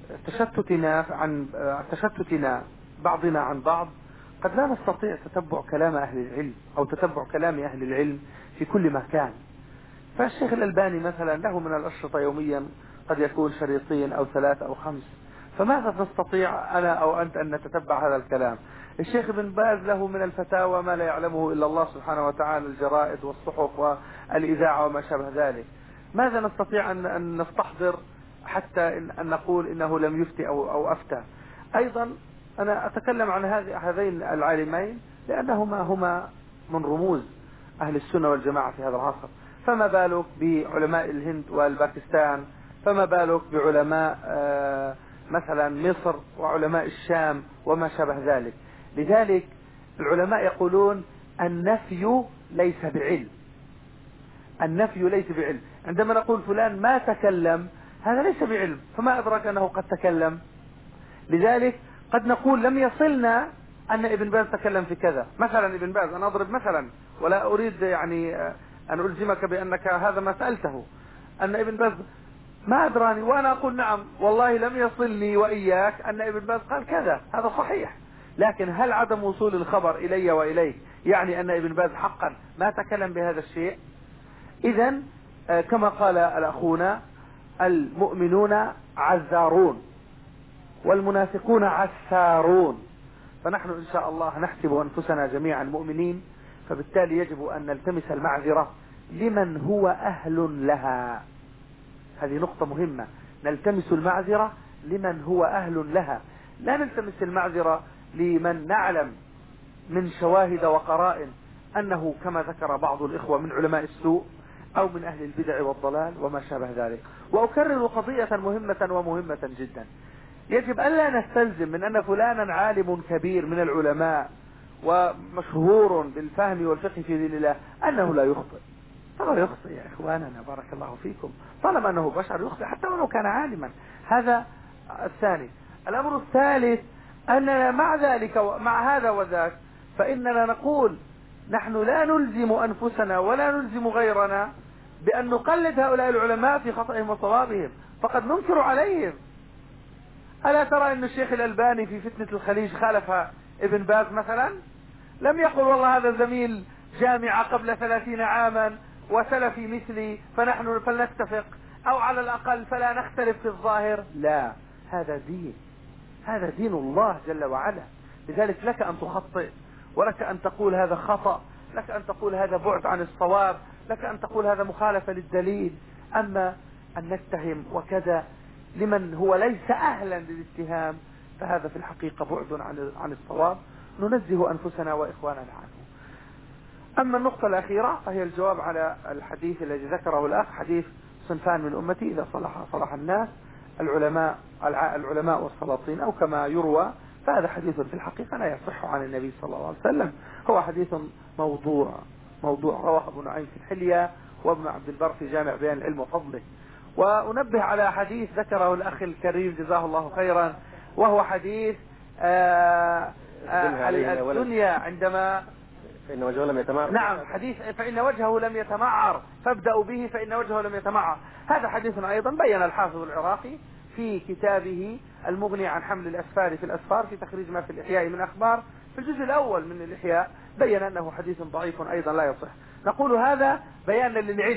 تشتتنا بعضنا عن بعض قد لا نستطيع تتبع كلام أهل العلم أو تتبع كلام أهل العلم في كل مكان. فالشيخ الألباني مثلا له من الأشرطة يوميا قد يكون شريطين أو 3 أو 5، فماذا نستطيع أنا أو أنت أن نتتبع هذا الكلام؟ الشيخ ابن باز له من الفتاوى ما لا يعلمه إلا الله سبحانه وتعالى، الجرائد والصحف والإذاعة وما شابه ذلك. ماذا نستطيع أن نستحضر حتى أن نقول إنه لم يفتي أو أفتى؟ أيضا أنا أتكلم عن هذين العالمين لأنهما هما من رموز أهل السنة والجماعة في هذا العصر، فما بالك بعلماء الهند والباكستان، فما بالك بعلماء مثلا مصر وعلماء الشام وما شابه ذلك. لذلك العلماء يقولون النفي ليس بعلم، النفي ليس بعلم. عندما نقول فلان ما تكلم هذا ليس بعلم، فما أدرك أنه قد تكلم. لذلك قد نقول لم يصلنا أن ابن باز تكلم في كذا، مثلا ابن باز، أنا أضرب مثلا ولا أريد يعني أن ألزمك بأنك هذا ما سألته، أن ابن باز ما أدراني وأنا أقول نعم والله لم يصلني وإياك أن ابن باز قال كذا، هذا صحيح. لكن هل عدم وصول الخبر إلي وإليك يعني أن ابن باز حقا ما تكلم بهذا الشيء؟ إذن كما قال الأخونا المؤمنون عزارون والمنافقون عسارون، فنحن إن شاء الله نحسب أنفسنا جميعا مؤمنين، فبالتالي يجب أن نلتمس المعذرة لمن هو أهل لها. هذه نقطة مهمة، نلتمس المعذرة لمن هو أهل لها، لا نلتمس المعذرة لمن نعلم من شواهد وقرائن أنه كما ذكر بعض الإخوة من علماء السوء أو من أهل البدع والضلال وما شابه ذلك. وأكرر قضية مهمة ومهمة جدا، يجب ألا نستلزم من أن فلانا عالم كبير من العلماء ومشهور بالفهم والفقه في دين الله أنه لا يخطئ. طبعا يخطئ يا إخواننا بارك الله فيكم، طالما أنه بشر يخطئ حتى ولو كان عالما. هذا الثاني. الأمر الثالث أننا مع ذلك مع هذا وذاك فإننا نقول نحن لا نلزم أنفسنا ولا نلزم غيرنا بأن نقلد هؤلاء العلماء في خطئهم وصوابهم، فقد ننكر عليهم. ألا ترى أن الشيخ الألباني في فتنة الخليج خالف ابن باز مثلا؟ لم يقل والله هذا زميل جامعة قبل 30 عاما وسلفي مثلي فنحن فلنتفق، أو على الأقل فلا نختلف في الظاهر. لا، هذا دين، هذا دين الله جل وعلا. لذلك لك أن تخطئ، ولك أن تقول هذا خطأ، لك أن تقول هذا بعد عن الصواب، لك أن تقول هذا مخالفة للدليل. أما أن نتهم وكذا لمن هو ليس أهلا للاتهام فهذا في الحقيقة بعد عن الصواب، ننزه أنفسنا وإخواننا عنه. أما النقطة الأخيرة فهي الجواب على الحديث الذي ذكره الأخ، حديث صنفان من أمتي إذا صلح الناس، العلماء والسلاطين، أو كما يروى، فهذا حديث في الحقيقة لا يصح عن النبي صلى الله عليه وسلم، هو حديث موضوع رواه ابن نعيم في الحلية وابن عبد البر في جامع بيان العلم وفضله. وأنبه على حديث ذكره الأخ الكريم جزاه الله خيرا، وهو حديث الدنيا عندما فإن وجهه لم يتمعر. نعم، حديث فإن وجهه لم يتمعر فابدأوا به فإن وجهه لم يتمعر. هذا حديث أيضا بين الحافظ العراقي في كتابه المغني عن حمل الأسفار في الأسفار في تخريج ما في الإحياء من أخبار، في الجزء الأول من الإحياء بين أنه حديث ضعيف أيضا لا يصح. نقول هذا بيانا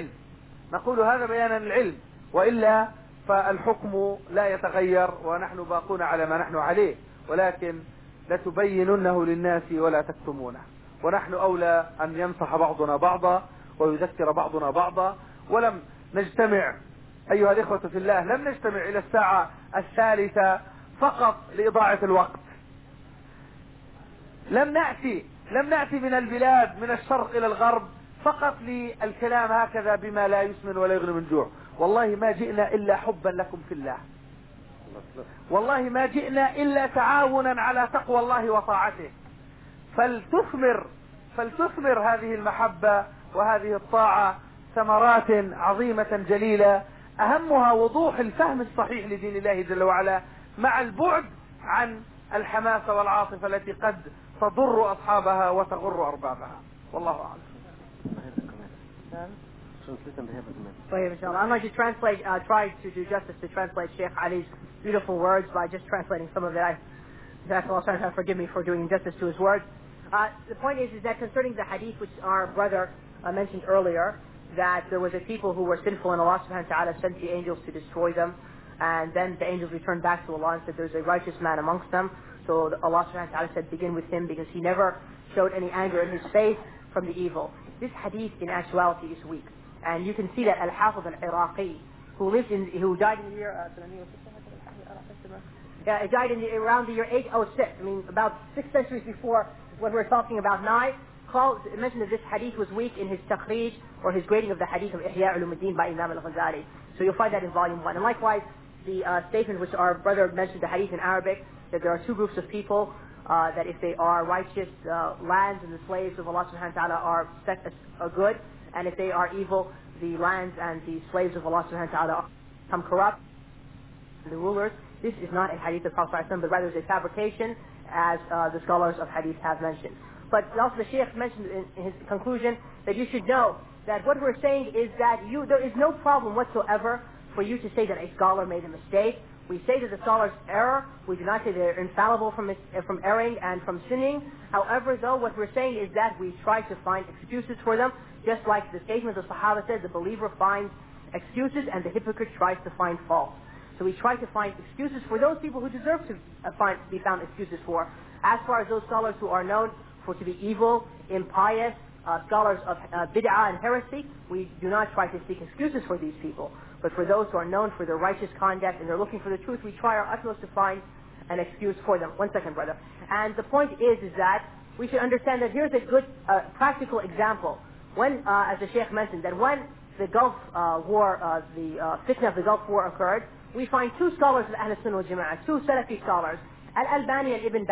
للعلم، وإلا فالحكم لا يتغير ونحن باقون على ما نحن عليه، ولكن لتبيننه للناس ولا تكتمونه. ونحن أولى أن ينصح بعضنا بعضا ويذكر بعضنا بعضا. ولم نجتمع أيها الإخوة في الله، لم نجتمع إلى الساعة 3 فقط لإضاعة الوقت. لم نأتي من البلاد من الشرق إلى الغرب فقط للكلام هكذا بما لا يسمن ولا يغني من جوع. والله ما جئنا إلا حبا لكم في الله، والله ما جئنا إلا تعاونا على تقوى الله وطاعته. فلتثمر هذه المحبة وهذه الطاعة ثمرات عظيمة جليلة، أهمها وضوح الفهم الصحيح لدين الله جل وعلا مع البعد عن الحماسة والعاطفة التي قد تضر أصحابها وتغر أربابها. والله أعلم. translate and they have it. طيب إن شاء الله. I'm going to translate, try to do justice to translate Sheikh Ali's beautiful words by just translating some of it. That's Allah subhanahu wa ta'ala forgive me for doing injustice to his words. The point is that concerning the hadith which our brother mentioned earlier, that there was a people who were sinful and Allah subhanahu wa ta'ala sent the angels to destroy them, and then the angels returned back to Allah and said there's a righteous man amongst them. So Allah subhanahu wa ta'ala said begin with him because he never showed any anger in his face from the evil. This hadith in actuality is weak. And you can see that Al-Hafiz Al-Iraqi, who died in the year, he died in around the year 806, I mean about 6 centuries before what we're talking about now, mentioned that this hadith was weak in his takhrij, or his grading of the hadith of Ihya Ulumuddin by Imam Al-Ghazali. So you'll find that in volume 1. And likewise, the statement which our brother mentioned, the hadith in Arabic, that there are two groups of people, that if they are righteous, lands and the slaves of Allah subhanahu wa ta'ala are good, and if they are evil, the lands and the slaves of Allah subhanahu wa ta'ala become corrupt, the rulers. This is not a hadith of Prophet ﷺ, but rather is a fabrication, as the scholars of hadith have mentioned. But also the Shaykh mentioned in his conclusion that you should know that what we're saying is that there is no problem whatsoever for you to say that a scholar made a mistake. We say that the scholars err. We do not say they're infallible from erring and from sinning. However, though, what we're saying is that we try to find excuses for them, just like the statement of the Sahaba says, the believer finds excuses and the hypocrite tries to find fault. So we try to find excuses for those people who deserve to be found excuses for. As far as those scholars who are known to be evil, impious, scholars of bid'ah and heresy, we do not try to seek excuses for these people. But for those who are known for their righteous conduct and they're looking for the truth, we try our utmost to find an excuse for them. 1 second, brother. And the point is that we should understand that here's a good practical example. When, as the Shaykh mentioned, that when the Gulf War, the fitna of the Gulf War occurred, we find two scholars of Ahl Sunnah wal Jama'ah, two Salafi scholars, Al-Albani and Ibn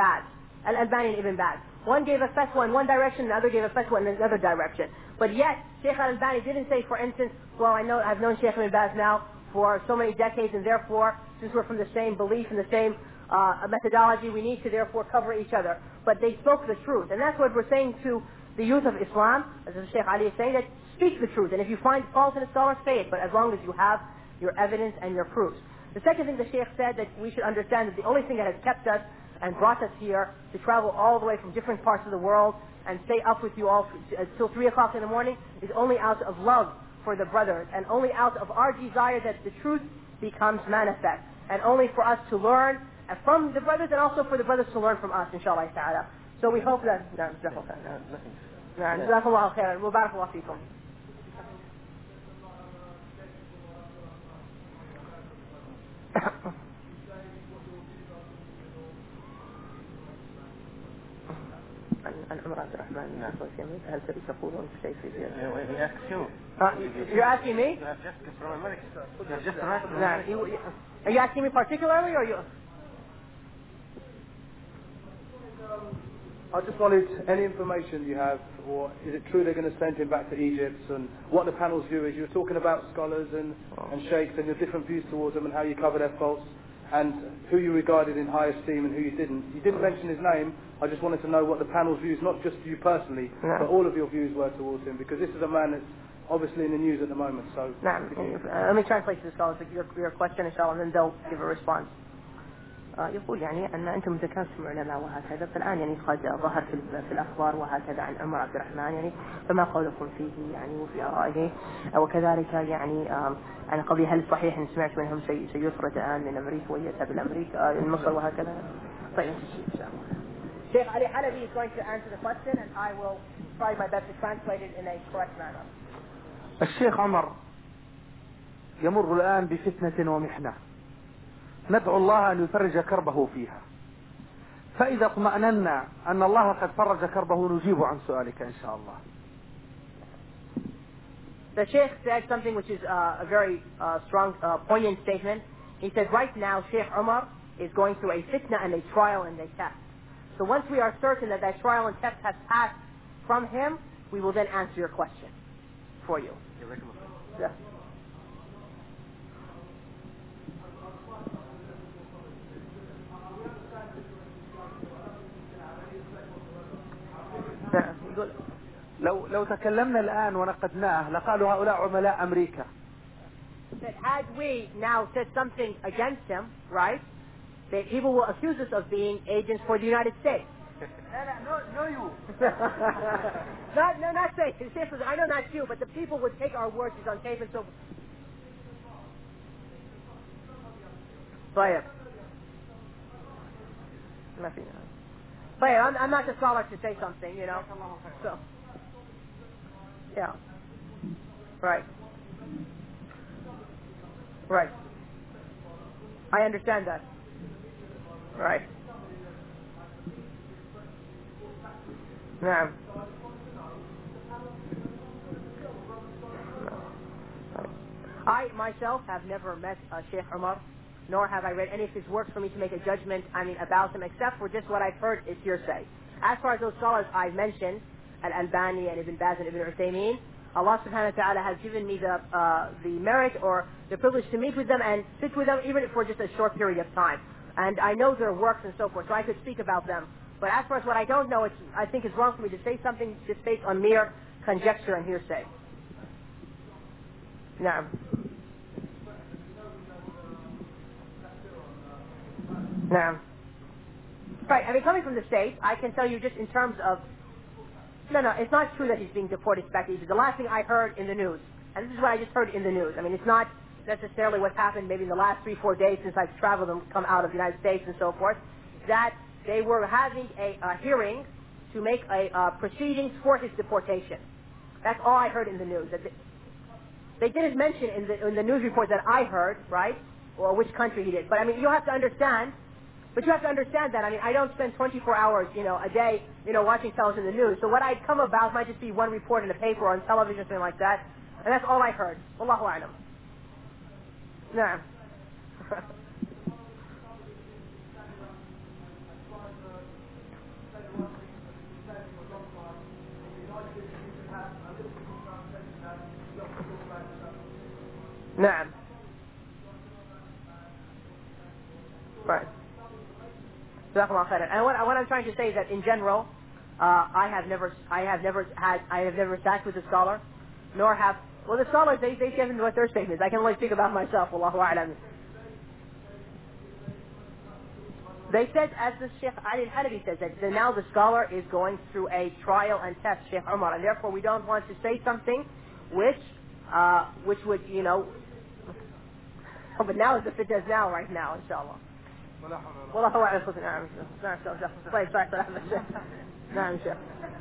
Baz. One gave a fatwa in one direction, the other gave a fatwa in another direction. But yet, Shaykh Al-Albani didn't say, for instance, well, I've known Shaykh Ibn Baz now for so many decades, and therefore, since we're from the same belief and the same methodology, we need to therefore cover each other. But they spoke the truth. And that's what we're saying to the youth of Islam, as Shaykh Ali is saying, that speak the truth. And if you find fault in a scholar, say it, but as long as you have your evidence and your proofs. The second thing the Shaykh said, that we should understand that the only thing that has kept us and brought us here to travel all the way from different parts of the world and stay up with you all till 3 o'clock in the morning is only out of love for the brothers, and only out of our desire that the truth becomes manifest, and only for us to learn from the brothers and also for the brothers to learn from us, inshallah ta'ala. So we hope that... Jazakallah khairan. Wa barakallahu feekum. عن عمر عبد الرحمن بن عوف هل تقولون شيء في ذلك؟ You're asking me? Are you asking me particularly, or you? I just wanted any information you have, or is it true they're going to send him back to Egypt, and what the panel's view is. You were talking about scholars and sheikhs and your different views towards them and how you cover their faults, and who you regarded in high esteem and who you didn't. You didn't mention his name. I just wanted to know what the panel's views, not just you personally, but all of your views were towards him, because this is a man that's obviously in the news at the moment. So let me translate to the scholars your question, inshallah, and then they'll give a response. يقول يعني أن أنتم ذكرتم علماء وهكذا، فالآن يعني قد ظهر في الأخبار وهكذا عن عمر عبد الرحمن، يعني فما قولكم فيه يعني وفي آرائه، وكذلك يعني عن قضية هل صحيح أن سمعت منهم سيطرد الآن من أمريكا ويأتى بالأمريكا من مصر وهكذا. طيب Sheikh Ali Halabi is going to answer the question, and I will try my best to translate it in a correct manner. الشيخ عمر يمر الآن بفتنة ومحنة، ندعو الله أن يفرج كربه فيها، فإذا اطمأننا أن الله قد فرج كربه نجيب عن سؤالك إن شاء الله. The Sheikh said something which is a very strong, poignant statement. He said, right now Sheikh Umar is going through a fitna and a trial and a test. So once we are certain that that trial and test has passed from him, we will then answer your question for you. Yeah. لو تكلمنا الآن ونقدناه لقالوا هؤلاء عملاء أمريكا. That had we now said something against him, right, that people will accuse us of being agents for the United States. No, you. not say. I know not you, but the people would take our words on tape and so forth. But I'm not the scholar to say something, you know. So, yeah. Right. Right. I understand that. Right. No. I myself have never met Sheikh Umar, nor have I read any of his works for me to make a judgment, about him, except for just what I've heard is hearsay. As far as those scholars I've mentioned, Al-Albani and Ibn Baz and Ibn Uthaymeen, Allah subhanahu wa ta'ala has given me the merit or the privilege to meet with them and sit with them even for just a short period of time. And I know their works and so forth, so I could speak about them. But as far as what I don't know, I think it's wrong for me to say something just based on mere conjecture and hearsay. No. No. Right, coming from the States, I can tell you just in terms of... No, it's not true that he's being deported back to Egypt. The last thing I heard in the news, and this is what I just heard in the news, it's not necessarily what's happened maybe in the last 3-4 days since I've traveled and come out of the United States and so forth, that they were having a hearing to make a proceedings for his deportation. That's all I heard in the news. They didn't mention in the news report that I heard, right, or which country he did. But you have to understand that, I don't spend 24 hours, a day, watching television and the news. So what I come about might just be one report in the paper or on television or something like that. And that's all I heard. Wallahu a'lam. No. نعم. Right. And what I'm trying to say is that in general, I have never sat with a scholar, nor have the scholars they give me what their statement is. I can only speak about myself. Wallahu a'lam. They said, as the Sheikh Ali al-Halabi says, that now the scholar is going through a trial and test, Sheikh Umar, and therefore we don't want to say something which would, but now is the fitness now, right now, inshallah. والله هو على الخطر. نعم شيخ. طيب نعم شيخ.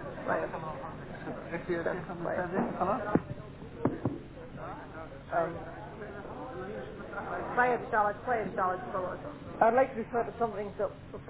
طيب إن شاء الله. I'd like to refer to something so.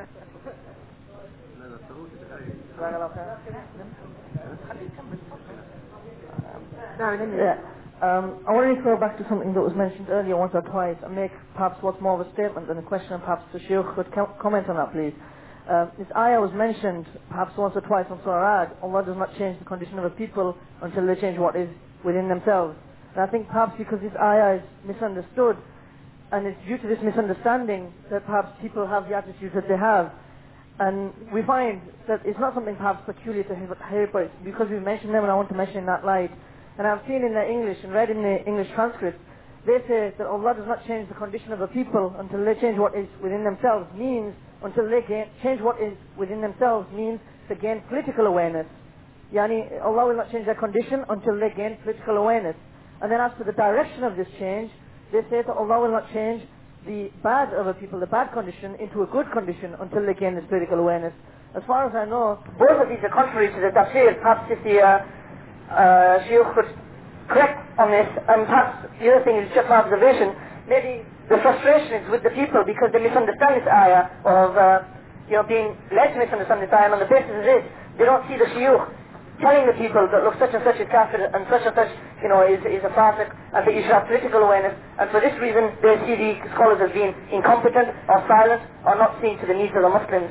I want to refer back to something that was mentioned earlier once or twice and make perhaps what's more of a statement than a question, and perhaps the Shaykh could comment on that, please. This ayah was mentioned perhaps once or twice on Surah Ad. Allah does not change the condition of a people until they change what is within themselves. And I think perhaps because this ayah is misunderstood, and it's due to this misunderstanding that perhaps people have the attitude that they have. And we find that it's not something perhaps peculiar to hypocrites, because we've mentioned them, and I want to mention in that light. And I've seen in the English and read in the English transcript, they say that Allah does not change the condition of a people until they change what is within themselves, means until they change what is within themselves, means to gain political awareness. Yani, Allah will not change their condition until they gain political awareness. And then as to the direction of this change, they say that Allah will not change the bad of a people, the bad condition, into a good condition until they gain this political awareness. As far as I know, both of these are contrary to the tafsir. Perhaps if the Shaykh could correct on this, and perhaps the other thing is just an observation, maybe the frustration is with the people because they misunderstand this ayah of being led to misunderstand this ayah, and on the basis of this they don't see the Shaykh telling the people that look, such and such is kafir and such is a fasiq, and that you should have political awareness, and for this reason they see the scholars as being incompetent or silent or not seeing to the needs of the Muslims.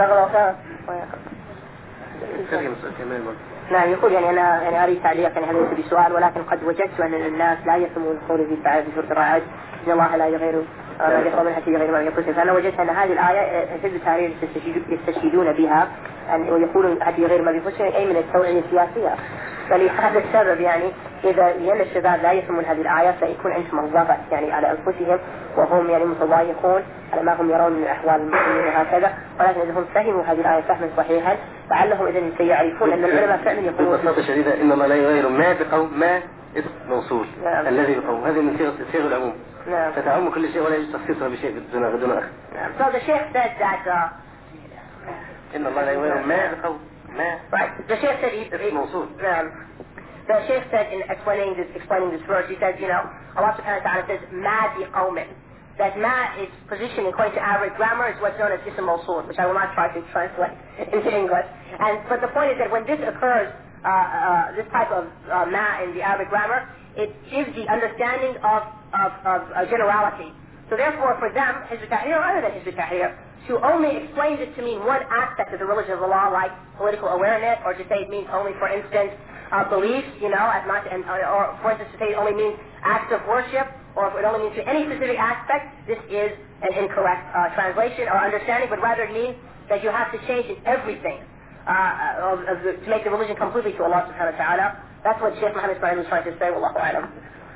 نعم يقول أنا أريد تعليق هذا ليس بسؤال ولكن قد وجدت أن الناس لا يفهمون قولي في سورة الرعد إن الله لا يغير ما يقصر منها في غير ما يقصر. فأنا وجدت أن هذه الآية حزب التحرير يستشهدون بها ويقولون هذه غير ما يقصر أي من التوعية السياسية. فلهذا السبب يعني إذا لأن الشباب لا يفهمون هذه الآية سيكون عندهم الضغط يعني على أنفسهم وهم يعني متضايقون على ما هم يرون من أحوال المسلمين وهكذا. ولكن إذا هم فهموا هذه الآية فهما صحيحا فعلهم إذن سيعرفون أن العلماء فعلا يقولون ببساطة شديدة إن الله لا يغير ما بقوم ما اسم موصول. نعم. الذي بقوم هذه من صيغ العموم. نعم. فتعم كل شيء ولا يجوز تخصيصها بشيء بدون أخر. نعم. So the Sheikh said that إن الله لا يغير ما بقوم ما. Right. The Sheikh said اسم موصول. The Sheikh said in explaining this verse, he said, you know, Allah subhanahu wa ta'ala says, ma bi qawmin. That ma is position according to Arabic grammar is what's known as ism mawsul, which I will not try to translate into English. But the point is that when this occurs, this type of ma in the Arabic grammar, it gives the understanding of generality. So therefore, for them, Hizb ut-Tahrir or other than Hizb ut-Tahrir, to only explain this to mean one aspect of the religion of Allah, like political awareness, or to say it means only, for instance, beliefs, you know, as much, or for instance, to say it only means acts of worship, or if it only means to any specific aspect, this is an incorrect translation or understanding, but rather it means that you have to change in everything to make the religion completely to Allah subhanahu wa ta'ala. That's what Shaykh Muhammad Ismail was trying to say, Wallahu a'lam.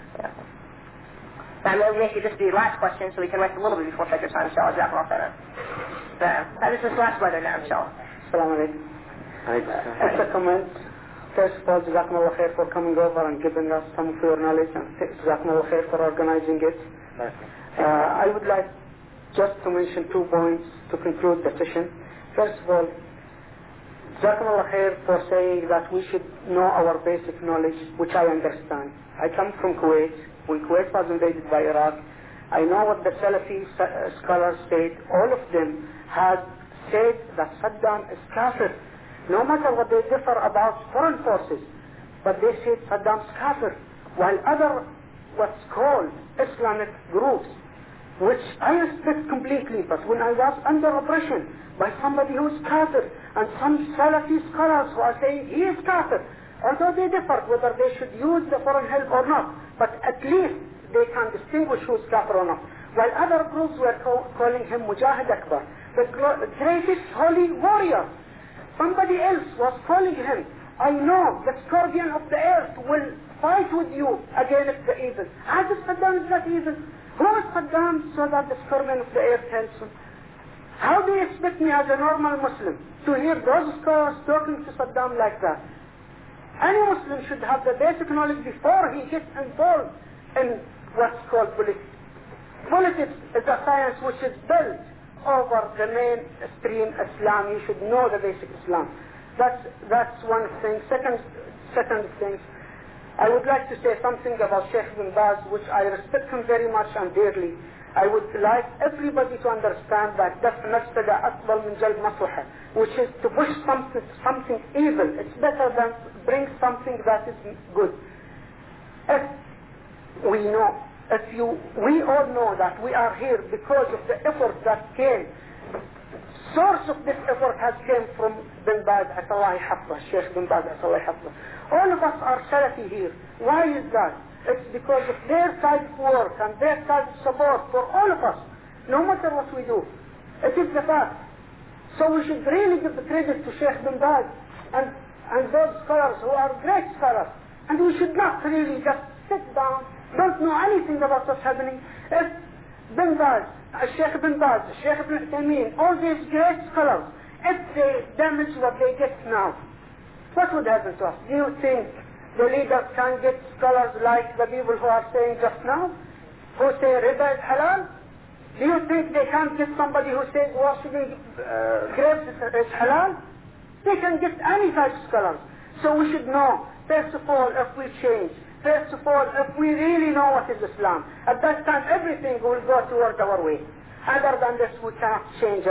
Now, maybe this be the last question, so we can rest a little bit before Fajr time, inshallah. Jazakallah khairan. This is the last brother now, inshallah. Assalamu alaikum. Just a comment. First of all, Jazakumullah khair for coming over and giving us some of your knowledge, and Jazakumullah khair for organizing it. I would like just to mention 2 points to conclude the session. First of all, Jazakumullah khair for saying that we should know our basic knowledge, which I understand. I come from Kuwait. When Kuwait was invaded by Iraq, I know what the Salafi scholars said. All of them had said that Saddam is kafir. No matter what they differ about foreign forces, but they said Saddam's kafir, while other what's called Islamic groups, which I respect completely, but when I was under oppression by somebody who is kafir, and some Salafi scholars who are saying he is kafir, although they differ whether they should use the foreign help or not, but at least they can distinguish who is kafir or not. While other groups were calling him Mujahid Akbar, the greatest holy warrior. Somebody else was calling him, I know the scorpion of the earth will fight with you against the evil. As if Saddam is not evil, who is Saddam so that the scorpion of the earth helps him? How do you expect me as a normal Muslim to hear those scholars talking to Saddam like that? Any Muslim should have the basic knowledge before he gets involved in what's called politics. Politics is a science which is built over the mainstream Islam. You should know the basic Islam. That's one thing. Second thing, I would like to say something about Sheikh bin Baz, which I respect him very much and dearly. I would like everybody to understand that دفع مفسدة أفضل من جلب مصلحة, which is to push something evil. It's better than bring something that is good. If we know, we all know that we are here because of the effort that came. Source of this effort has came from bin Baz, Atallah Hafla, Sheikh bin Baz, Atallah Hafla. All of us are Salafi here. Why is that? It's because of their side of work and their side of support for all of us, no matter what we do. It is the fact. So we should really give the credit to Sheikh bin Baz and those scholars who are great scholars. And we should not really just sit down, don't know anything about what's happening. If bin Baz, Sheikh bin Baz, Sheikh ibn Uthaymeen, all these great scholars, if they damage what they get now, what would happen to us? Do you think the leaders can get scholars like the people who are saying just now, who say riba is halal? Do you think they can get somebody who says worshipping grapes is halal? They can get any type of scholars. So we should know, first of all, if we change, first of all, if we really know what is Islam, at that time everything will go towards our way. Other than this, we cannot change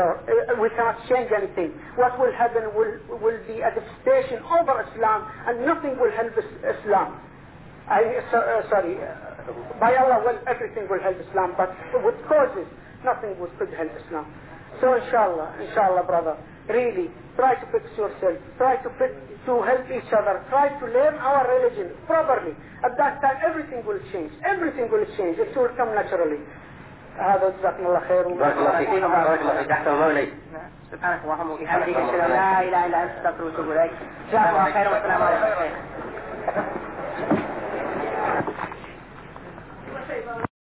anything. What will happen will be a devastation over Islam, and nothing will help Islam. By Allah, well, everything will help Islam, but with causes, nothing could help Islam. So inshallah, brother, really try to fix yourself, try to help each other, try to learn our religion properly. At that time, everything will change. Everything will change. It will come naturally. هذا جزاكم الله خير. بارك الله فيك. بارك الله فيك. أحسن الله إليك. سبحانك اللهم وبحمدك أشهد أن لا إله إلا أنت أستغفرك وأتوب إليك. جزاكم الله خيرا والسلام عليكم.